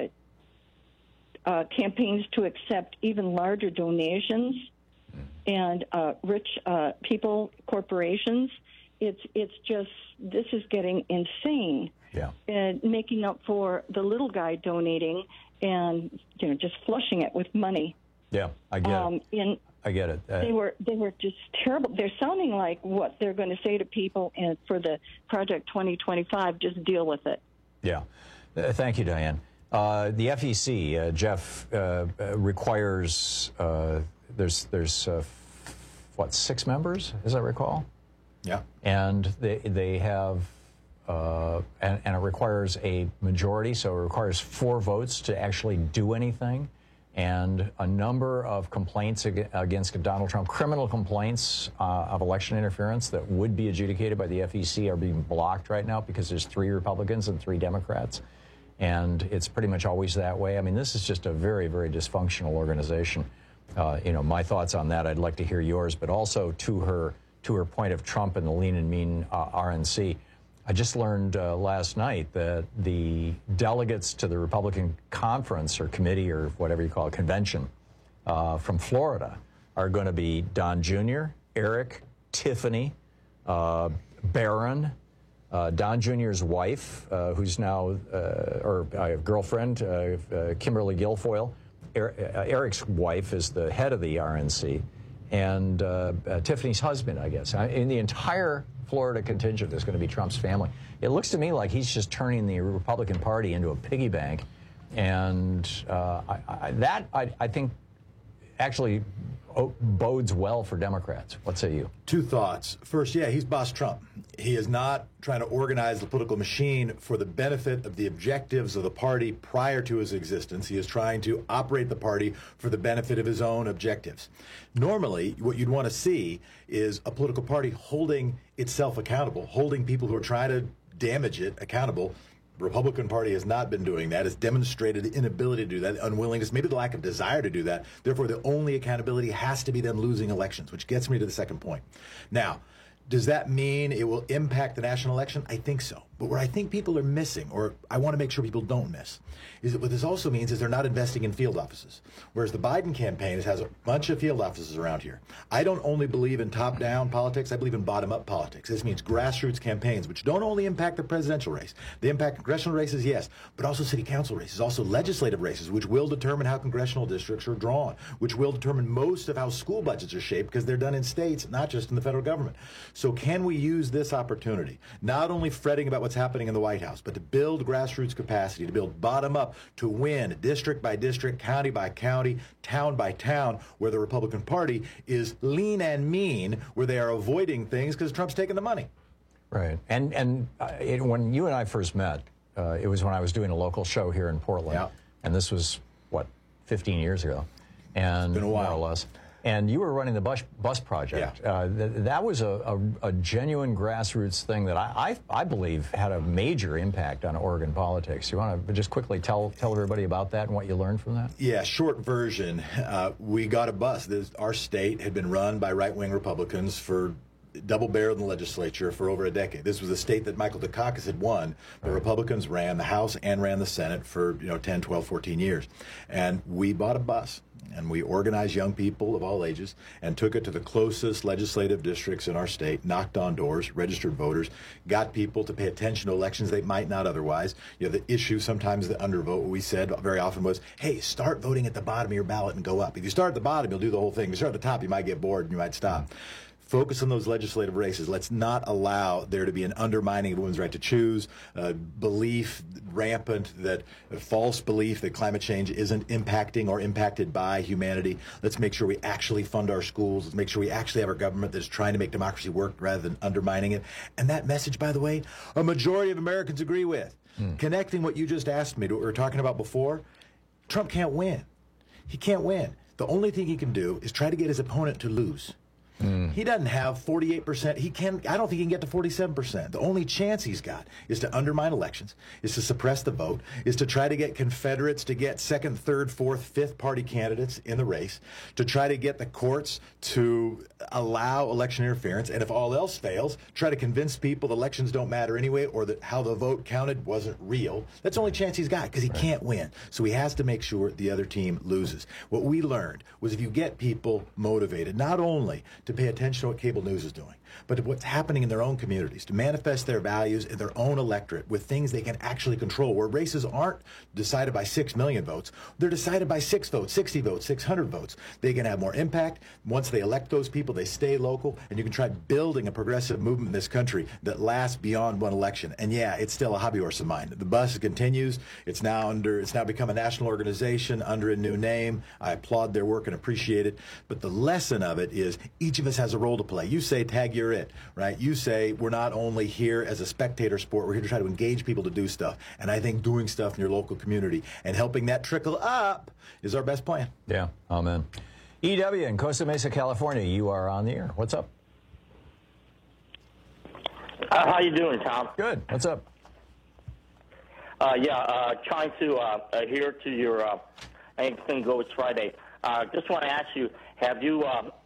campaigns to accept even larger donations and rich people, corporations. It's just, this is getting insane. Yeah. And making up for the little guy donating and just flushing it with money. Yeah, I get it. I get it. They were just terrible. They're sounding like what they're going to say to people, and for the Project 2025, just deal with it. Yeah. Thank you, Diane. The FEC, Jeff, requires there's 6 members, as I recall. Yeah. And they have and it requires a majority, so it requires 4 votes to actually do anything. And a number of complaints against Donald Trump, criminal complaints of election interference that would be adjudicated by the FEC, are being blocked right now because there's 3 Republicans and 3 Democrats. And it's pretty much always that way. I mean, this is just a very, very dysfunctional organization. My thoughts on that, I'd like to hear yours, but also to her point of Trump and the lean and mean RNC. I just learned last night that the delegates to the Republican conference or committee or whatever you call it, convention from Florida are going to be Don Jr., Eric, Tiffany, Barron, Don Jr.'s wife, who's now, girlfriend, Kimberly Guilfoyle. Eric's wife is the head of the RNC, and Tiffany's husband, I guess. In the entire Florida contingent is going to be Trump's family. It looks to me like he's just turning the Republican Party into a piggy bank, and I think actually bodes well for Democrats. What say you? Two thoughts. First, yeah, he's Boss Trump. He is not trying to organize the political machine for the benefit of the objectives of the party prior to his existence. He is trying to operate the party for the benefit of his own objectives. Normally, what you'd want to see is a political party holding itself accountable, holding people who are trying to damage it accountable. The Republican Party has not been doing that. It's demonstrated inability to do that, unwillingness, maybe the lack of desire to do that. Therefore, the only accountability has to be them losing elections, which gets me to the second point. Now, does that mean it will impact the national election? I think so. But what I think people are missing, or I want to make sure people don't miss, is that what this also means is they're not investing in field offices. Whereas the Biden campaign has a bunch of field offices around here. I don't only believe in top-down politics, I believe in bottom-up politics. This means grassroots campaigns, which don't only impact the presidential race. They impact congressional races, yes, but also city council races, also legislative races, which will determine how congressional districts are drawn, which will determine most of how school budgets are shaped, because they're done in states, not just in the federal government. So can we use this opportunity, not only fretting about what's happening in the White House, but to build grassroots capacity, to build bottom-up, to win district by district, county by county, town by town, where the Republican Party is lean and mean, where they are avoiding things because Trump's taking the money. Right. And when you and I first met, it was when I was doing a local show here in Portland. Yeah. And this was, 15 years ago? And it's been a while. More or less. And you were running the bus project. Yeah. That was a genuine grassroots thing that I believe had a major impact on Oregon politics. You want to just quickly tell everybody about that and what you learned from that? Yeah, short version. We got a bus. Our state had been run by right-wing Republicans for double-barreled in the legislature for over a decade. This was a state that Michael Dukakis had won, but Republicans ran the House and ran the Senate for 10, 12, 14 years. And we bought a bus, and we organized young people of all ages and took it to the closest legislative districts in our state, knocked on doors, registered voters, got people to pay attention to elections they might not otherwise. The issue, sometimes the undervote, what we said very often was, hey, start voting at the bottom of your ballot and go up. If you start at the bottom, you'll do the whole thing. If you start at the top, you might get bored and you might stop. Focus on those legislative races. Let's not allow there to be an undermining of women's right to choose, belief rampant, that false belief that climate change isn't impacting or impacted by humanity. Let's make sure we actually fund our schools. Let's make sure we actually have our government that's trying to make democracy work rather than undermining it. And that message, by the way, a majority of Americans agree with. Connecting what you just asked me to what we were talking about before, Trump can't win. He can't win. The only thing he can do is try to get his opponent to lose. He doesn't have 48%. I don't think he can get to 47%. The only chance he's got is to undermine elections, is to suppress the vote, is to try to get Confederates to get second, third, fourth, fifth party candidates in the race, to try to get the courts to allow election interference, and if all else fails, try to convince people the elections don't matter anyway, or that how the vote counted wasn't real. That's the only chance he's got, because he can't win. So he has to make sure the other team loses. What we learned was if you get people motivated, not only to pay attention to what cable news is doing, but to what's happening in their own communities, to manifest their values in their own electorate with things they can actually control, where races aren't decided by 6 million votes. They're decided by 6 votes, 60 votes, 600 votes. They can have more impact. Once they elect those people, they stay local, and you can try building a progressive movement in this country that lasts beyond one election. And yeah, it's still a hobby horse of mine. The bus continues. It's now become a national organization under a new name. I applaud their work and appreciate it. But the lesson of it is each of us has a role to play. You say, tag, you're it, right? You say, we're not only here as a spectator sport, we're here to try to engage people to do stuff. And I think doing stuff in your local community and helping that trickle up is our best plan. Yeah, amen. EW in Costa Mesa, California, you are on the air. What's up? How you doing, Tom? Good. What's up? Trying to adhere to your Anything Goes Friday. Just want to ask you, have you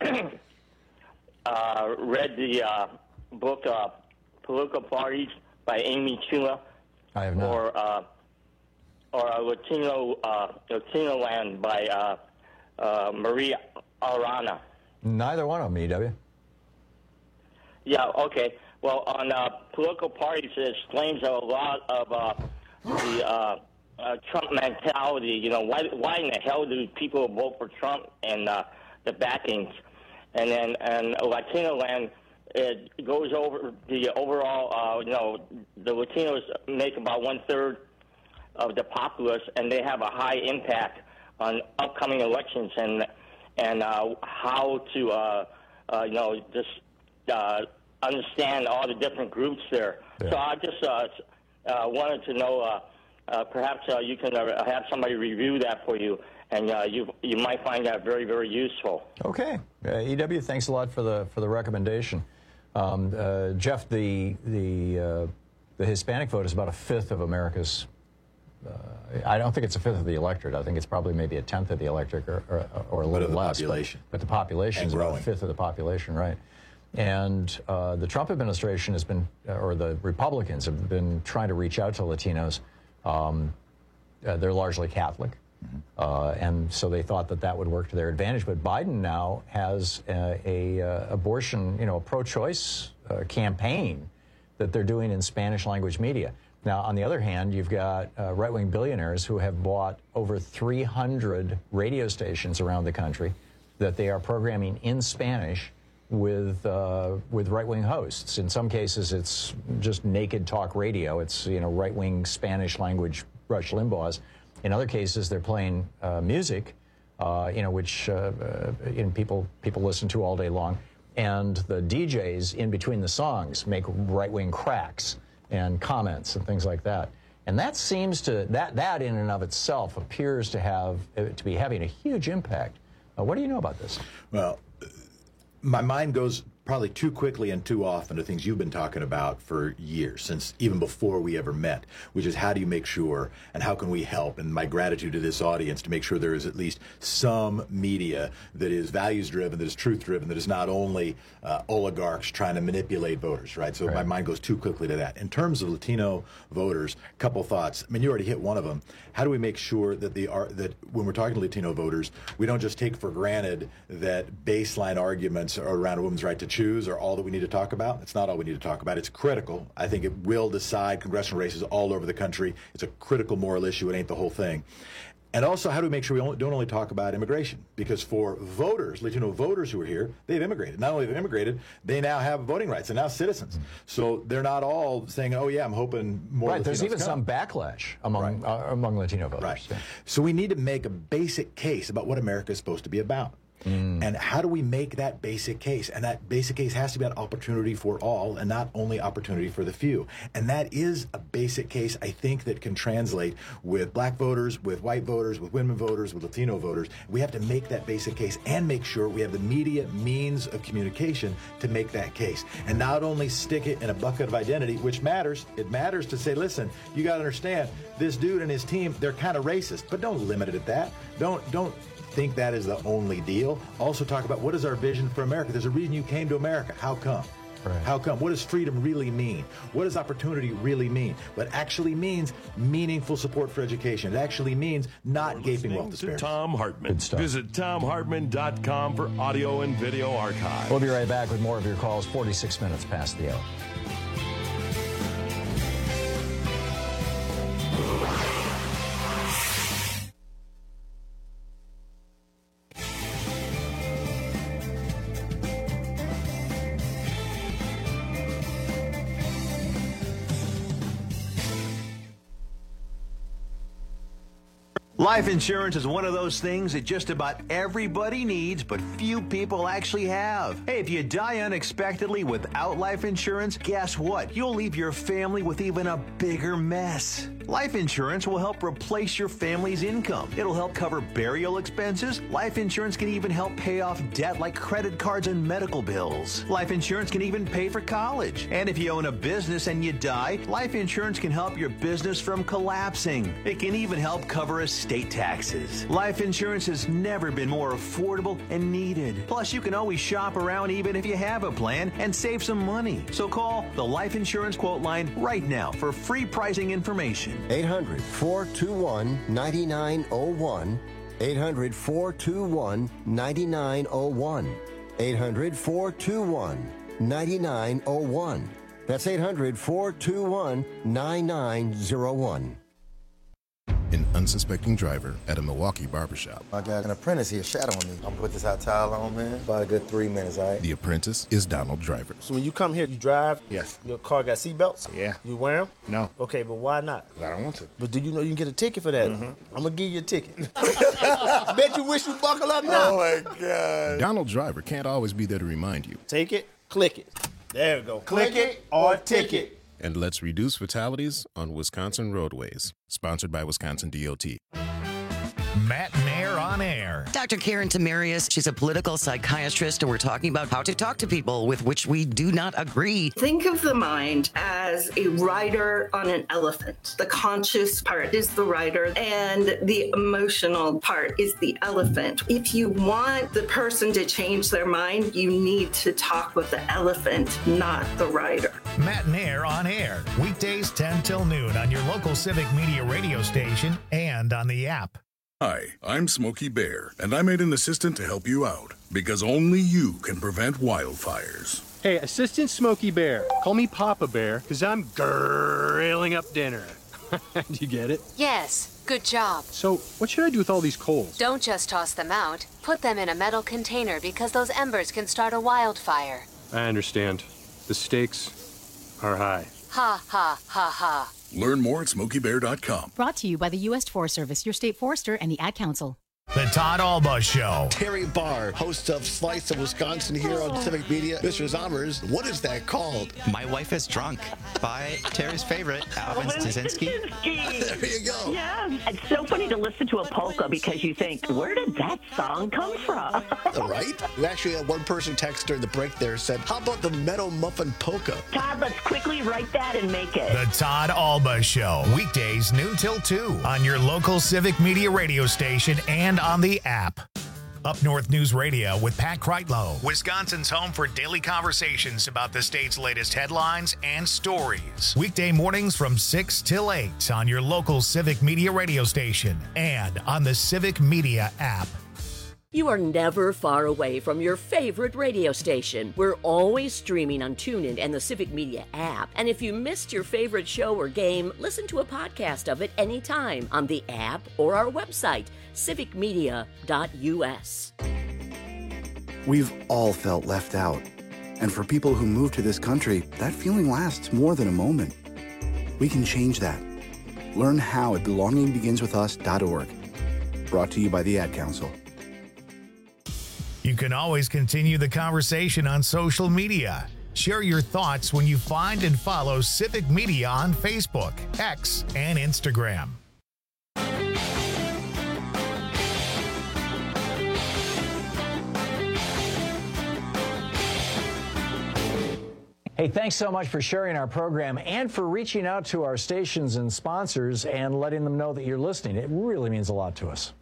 read the book Political Parties by Amy Chua? I have not. Or Latino Land by Maria Arana? Neither one of them, EW. Yeah, okay. Well, on political parties, it explains a lot of the Trump mentality. Why in the hell do people vote for Trump and the backings? And then Latino Land, it goes over the overall, the Latinos make about 1/3 of the populace, and they have a high impact on upcoming elections. And and how to, just understand all the different groups there. Yeah. So I just wanted to know, perhaps you can have somebody review that for you, and you might find that very, very useful. Okay, EW, thanks a lot for the recommendation. Jeff, the Hispanic vote is about a fifth of America's. I don't think it's a fifth of the electorate. I think it's probably maybe a tenth of the electorate or a little less. But the population is about a fifth of the population, right? And the Trump administration has been, or the Republicans have been trying to reach out to Latinos. They're largely Catholic. And so they thought that would work to their advantage. But Biden now has a abortion, a pro-choice campaign that they're doing in Spanish language media. Now, on the other hand, you've got right-wing billionaires who have bought over 300 radio stations around the country that they are programming in Spanish with right-wing hosts. In some cases, it's just naked talk radio. It's right-wing Spanish language Rush Limbaugh's. In other cases, they're playing music, which people listen to all day long, and the DJs in between the songs make right-wing cracks and comments and things like that. And that seems to that in and of itself appears to be having a huge impact. What do you know about this? Well, my mind goes probably too quickly and too often to things you've been talking about for years, since even before we ever met, which is how do you make sure and how can we help? And my gratitude to this audience to make sure there is at least some media that is values-driven, that is truth-driven, that is not only oligarchs trying to manipulate voters, right? So my mind goes too quickly to that. In terms of Latino voters, a couple thoughts. I mean, you already hit one of them. How do we make sure that that when we're talking to Latino voters, we don't just take for granted that baseline arguments around a woman's right to choose are all that we need to talk about? It's not all we need to talk about. It's critical. I think it will decide congressional races all over the country. It's a critical moral issue. It ain't the whole thing. And also, how do we make sure we don't only talk about immigration? Because for voters, Latino voters who are here, they've immigrated. Not only have they immigrated, they now have voting rights. They're now citizens. So they're not all saying, oh, yeah, I'm hoping more Latinos there's even some backlash among Latino voters. Right. Yeah. So we need to make a basic case about what America is supposed to be about. And how do we make that basic case? And that basic case has to be an opportunity for all and not only opportunity for the few. And that is a basic case, I think, that can translate with black voters, with white voters, with women voters, with Latino voters. We have to make that basic case and make sure we have the media means of communication to make that case. And not only stick it in a bucket of identity, which matters. It matters to say, listen, you got to understand, this dude and his team, they're kind of racist. But don't limit it at that. Don't think that is the only deal. Also talk about what is our vision for America. There's a reason you came to America. How come? Right. How come? What does freedom really mean? What does opportunity really mean? What actually means meaningful support for education. It actually means not gaping wealth disparities. Tom Hartman. Visit TomHartman.com for audio and video archive. We'll be right back with more of your calls 46 minutes past the hour. Life insurance is one of those things that just about everybody needs, but few people actually have. Hey, if you die unexpectedly without life insurance, guess what? You'll leave your family with even a bigger mess. Life insurance will help replace your family's income. It'll help cover burial expenses. Life insurance can even help pay off debt like credit cards and medical bills. Life insurance can even pay for college. And if you own a business and you die, life insurance can help your business from collapsing. It can even help cover estate taxes. Life insurance has never been more affordable and needed. Plus, you can always shop around even if you have a plan and save some money. So call the Life Insurance Quote Line right now for free pricing information. 800-421-9901. 800-421-9901. 800-421-9901. That's 800-421-9901. an unsuspecting driver at a Milwaukee barbershop. I got an apprentice here shadowing me. I'm gonna put this hot towel on, man. About a good 3 minutes, all right? The apprentice is Donald Driver. So when you come here, you drive? Yes. Your car got seatbelts? Yeah. You wear them? No. Okay, but why not? I don't want to. But do you know you can get a ticket for that? I'm gonna give you a ticket. Bet you wish you buckle up now. Oh my God. Donald Driver can't always be there to remind you. Take it, click it. There we go. Click it or ticket. And let's reduce fatalities on Wisconsin roadways. Sponsored by Wisconsin DOT. Matt Nair on air. Dr. Karen Tamarius, she's a political psychiatrist, and we're talking about how to talk to people with which we do not agree. Think of the mind as a rider on an elephant. The conscious part is the rider, and the emotional part is the elephant. If you want the person to change their mind, you need to talk with the elephant, not the rider. Matt Nair on air. Weekdays 10 till noon on your local Civic Media radio station and on the app. Hi, I'm Smokey Bear, and I made an assistant to help you out, because only you can prevent wildfires. Hey, Assistant Smokey Bear, call me Papa Bear, because I'm grilling up dinner. Do you get it? Yes, good job. So, what should I do with all these coals? Don't just toss them out. Put them in a metal container because those embers can start a wildfire. I understand. The stakes are high. Ha, ha, ha, ha. Learn more at SmokeyBear.com. Brought to you by the U.S. Forest Service, your state forester, and the Ad Council. The Todd Alba Show. Terry Barr, host of Slice of Wisconsin here on Civic Media. Mr. Zommers, what is that called? My Wife is Drunk by Terry's favorite, Alvin Stasinski. There you go. Yeah, it's so funny to listen to a polka because you think, where did that song come from? Right? We actually had one person text during the break there said, how about the Meadow Muffin Polka? Todd, let's quickly write that and make it. The Todd Alba Show. Weekdays noon till 2 on your local Civic Media radio station and on the app. Up North News Radio with Pat Kreitlow, Wisconsin's home for daily conversations about the state's latest headlines and stories. Weekday mornings from 6 till 8 on your local Civic Media radio station and on the Civic Media app. You are never far away from your favorite radio station. We're always streaming on TuneIn and the Civic Media app. And if you missed your favorite show or game, listen to a podcast of it anytime on the app or our website, civicmedia.us. We've all felt left out. And for people who move to this country, that feeling lasts more than a moment. We can change that. Learn how at belongingbeginswithus.org. Brought to you by the Ad Council. You can always continue the conversation on social media. Share your thoughts when you find and follow Civic Media on Facebook, X, and Instagram. Hey, thanks so much for sharing our program and for reaching out to our stations and sponsors and letting them know that you're listening. It really means a lot to us.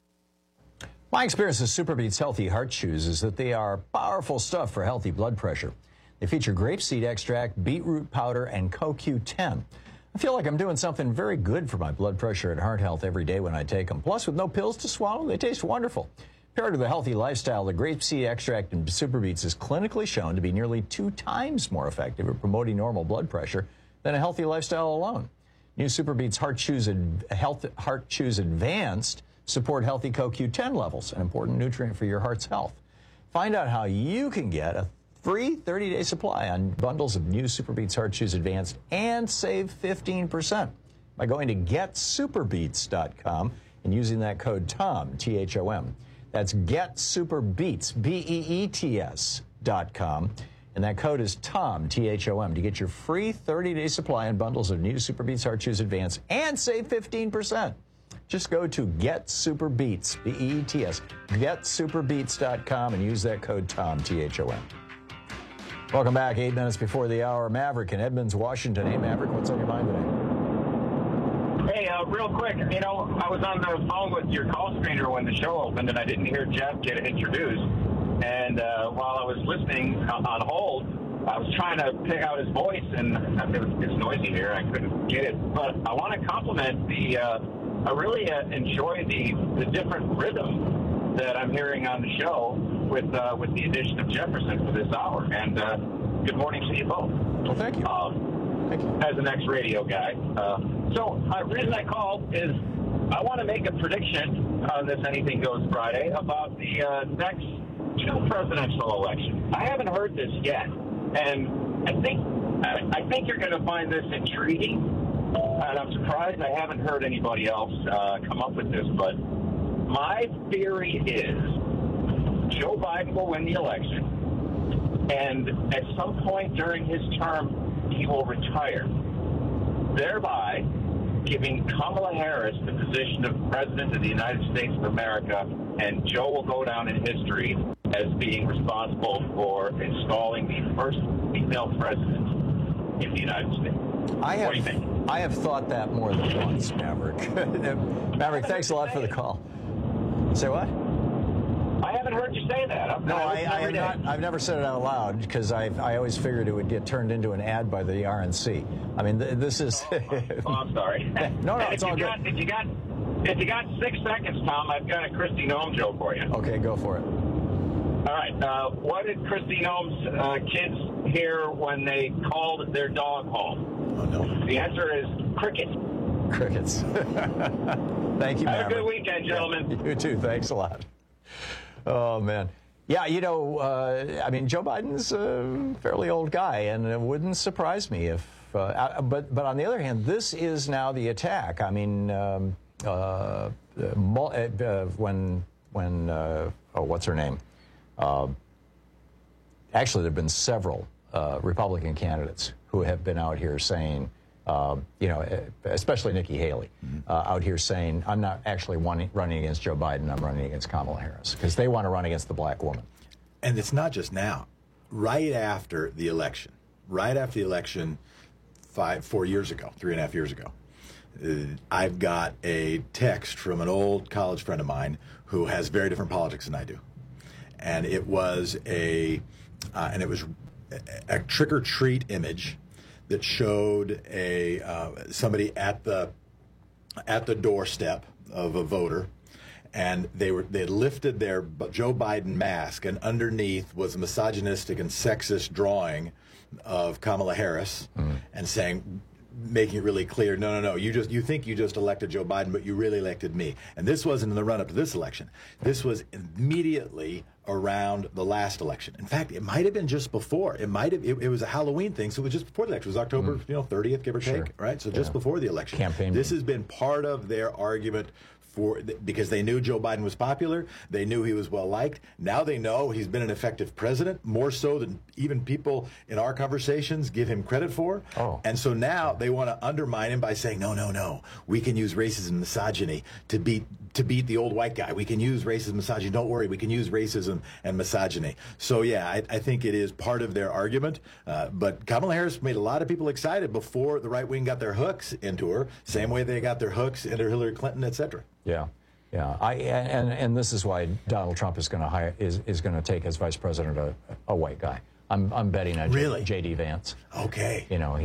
My experience with SuperBeets Healthy Heart Chews is that they are powerful stuff for healthy blood pressure. They feature grapeseed extract, beetroot powder, and CoQ10. I feel like I'm doing something very good for my blood pressure and heart health every day when I take them. Plus, with no pills to swallow, they taste wonderful. Paired with a healthy lifestyle, the grapeseed extract in SuperBeets is clinically shown to be nearly 2 times more effective at promoting normal blood pressure than a healthy lifestyle alone. New SuperBeets Heart Chews Advanced support healthy CoQ10 levels, an important nutrient for your heart's health. Find out how you can get a free 30-day supply on bundles of new SuperBeets Heart Chews Advanced and save 15% by going to getsuperbeets.com and using that code TOM, T-H-O-M. That's getsuperbeets, B-E-E-T-S.com. And that code is TOM, T-H-O-M, to get your free 30-day supply on bundles of new SuperBeets Heart Chews Advanced and save 15%. Just go to GetSuperBeets, B-E-E-T-S, getsuperbeets.com and use that code TOM, T-H-O-M. Welcome back, 8 minutes before the hour. Maverick in Edmonds, Washington. Hey, Maverick, what's on your mind today? Hey, real quick, you know, I was on the phone with your call screener when the show opened, and I didn't hear Jeff get introduced. And while I was listening on hold, I was trying to pick out his voice, and it's noisy here. I couldn't get it. But I want to compliment I really enjoy the different rhythm that I'm hearing on the show with the addition of Jefferson for this hour. And good morning to you both. Well, thank you. Thank you. As an ex-radio guy. So the reason I called is I want to make a prediction on this Anything Goes Friday about the next two presidential elections. I haven't heard this yet, and I think you're going to find this intriguing, and I'm surprised I haven't heard anybody else come up with this, but my theory is Joe Biden will win the election, and at some point during his term, he will retire, thereby giving Kamala Harris the position of President of the United States of America, and Joe will go down in history as being responsible for installing the first female president in the United States. What do you think? I have thought that more than once, Maverick. Maverick, thanks a lot for the call. Say what? I haven't heard you say that. No, I've never said it out loud because I always figured it would get turned into an ad by the RNC. I mean, this is... Oh, I'm sorry. No, it's all good. If you got 6 seconds, Tom, I've got a Kristi Noem joke for you. Okay, go for it. All right. What did Kristi Noem's kids hear when they called their dog home? Oh, no. The answer is crickets. Crickets. Thank you, Maverick. Have a good weekend, gentlemen. You too. Thanks a lot. Oh, man. Yeah, you know, I mean, Joe Biden's a fairly old guy, and it wouldn't surprise me if... but on the other hand, this is now the attack. I mean, what's her name? Actually, there have been several Republican candidates who have been out here saying, you know, especially Nikki Haley, out here saying, I'm not actually running against Joe Biden, I'm running against Kamala Harris, because they want to run against the black woman. And it's not just now. Right after the election, 4 years ago, 3.5 years ago, I've got a text from an old college friend of mine who has very different politics than I do. And it was a trick or treat image that showed somebody at the doorstep of a voter, and they had lifted their Joe Biden mask, and underneath was a misogynistic and sexist drawing of Kamala Harris, and saying, making it really clear, no, you think you just elected Joe Biden, but you really elected me. And this wasn't in the run-up to this election. This was immediately around the last election. In fact, it might have been just before. It was a Halloween thing, so it was just before the election. It was October 30th, give or take, right? So just before the election. Campaign. This has been part of their argument because they knew Joe Biden was popular. They knew he was well-liked. Now they know he's been an effective president, more so than even people in our conversations give him credit for. Oh. And so now they want to undermine him by saying, no, we can use racism and misogyny to beat the old white guy. We can use racism and misogyny. Don't worry, we can use racism and misogyny. So, yeah, I think it is part of their argument. But Kamala Harris made a lot of people excited before the right wing got their hooks into her, same way they got their hooks into Hillary Clinton, et cetera. Yeah. And this is why Donald Trump is going to take as vice president a white guy. I'm betting on J.D. Vance. Okay. You know,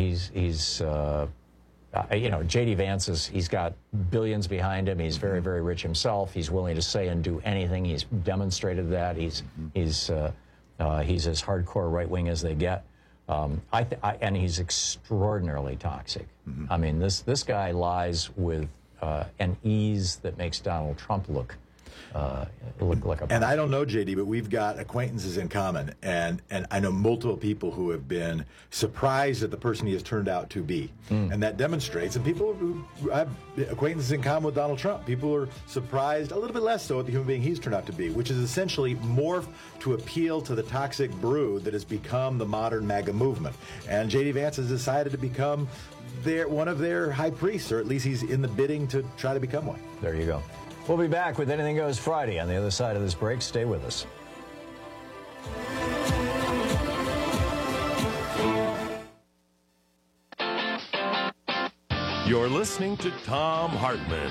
J.D. Vance he's got billions behind him. He's very, very rich himself. He's willing to say and do anything. He's demonstrated that. He's as hardcore right wing as they get. And he's extraordinarily toxic. I mean, this guy lies with an ease that makes Donald Trump look like a... And I don't know JD, but we've got acquaintances in common, and I know multiple people who have been surprised at the person he has turned out to be. And that demonstrates, and people who have acquaintances in common with Donald Trump, people are surprised a little bit less so at the human being he's turned out to be, which is essentially morphed to appeal to the toxic brood that has become the modern MAGA movement. And JD Vance has decided to become one of their high priests, or at least he's in the bidding to try to become one. There you go. We'll be back with Anything Goes Friday on the other side of this break. Stay with us. You're listening to Thom Hartmann.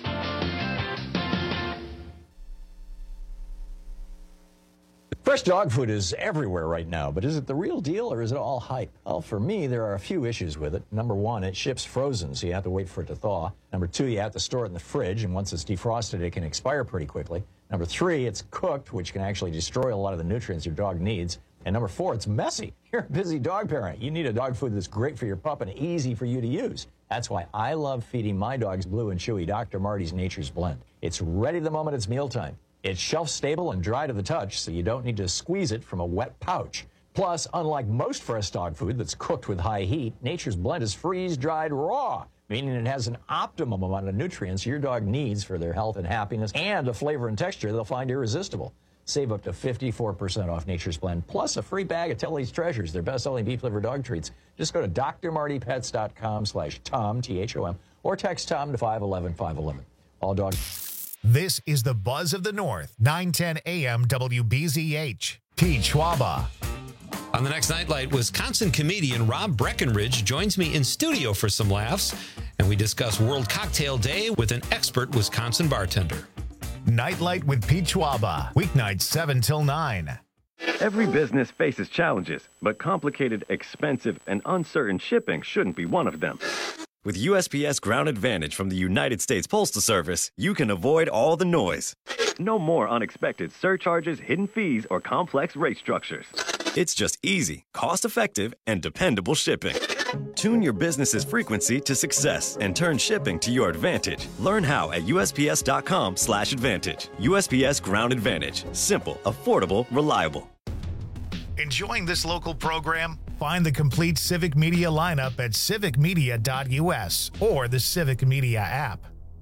Fresh dog food is everywhere right now, but is it the real deal or is it all hype? Well, for me, there are a few issues with it. Number one, it ships frozen, so you have to wait for it to thaw. Number two, you have to store it in the fridge, and once it's defrosted, it can expire pretty quickly. Number three, it's cooked, which can actually destroy a lot of the nutrients your dog needs. And number 4, it's messy. You're a busy dog parent. You need a dog food that's great for your pup and easy for you to use. That's why I love feeding my dogs Blue and Chewy Dr. Marty's Nature's Blend. It's ready the moment it's mealtime. It's shelf-stable and dry to the touch, so you don't need to squeeze it from a wet pouch. Plus, unlike most fresh dog food that's cooked with high heat, Nature's Blend is freeze-dried raw, meaning it has an optimum amount of nutrients your dog needs for their health and happiness, and a flavor and texture they'll find irresistible. Save up to 54% off Nature's Blend, plus a free bag of Telly's Treasures, their best-selling beef liver dog treats. Just go to drmartypets.com/Tom, T-H-O-M, or text Tom to 511-511. All dogs. This is the Buzz of the North, 910 AM WBZH. Pete Schwaba. On the next Nightlight, Wisconsin comedian Rob Breckenridge joins me in studio for some laughs, and we discuss World Cocktail Day with an expert Wisconsin bartender. Nightlight with Pete Schwaba, weeknights 7 till 9. Every business faces challenges, but complicated, expensive, and uncertain shipping shouldn't be one of them. With USPS Ground Advantage from the United States Postal Service, you can avoid all the noise. No more unexpected surcharges, hidden fees, or complex rate structures. It's just easy, cost-effective, and dependable shipping. Tune your business's frequency to success and turn shipping to your advantage. Learn how at USPS.com/advantage. USPS Ground Advantage. Simple, affordable, reliable. Enjoying this local program? Find the complete Civic Media lineup at civicmedia.us or the Civic Media app.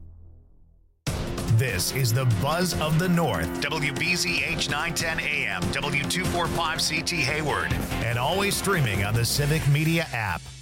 This is the Buzz of the North, WBZH 910 AM, W245CT Hayward, and always streaming on the Civic Media app.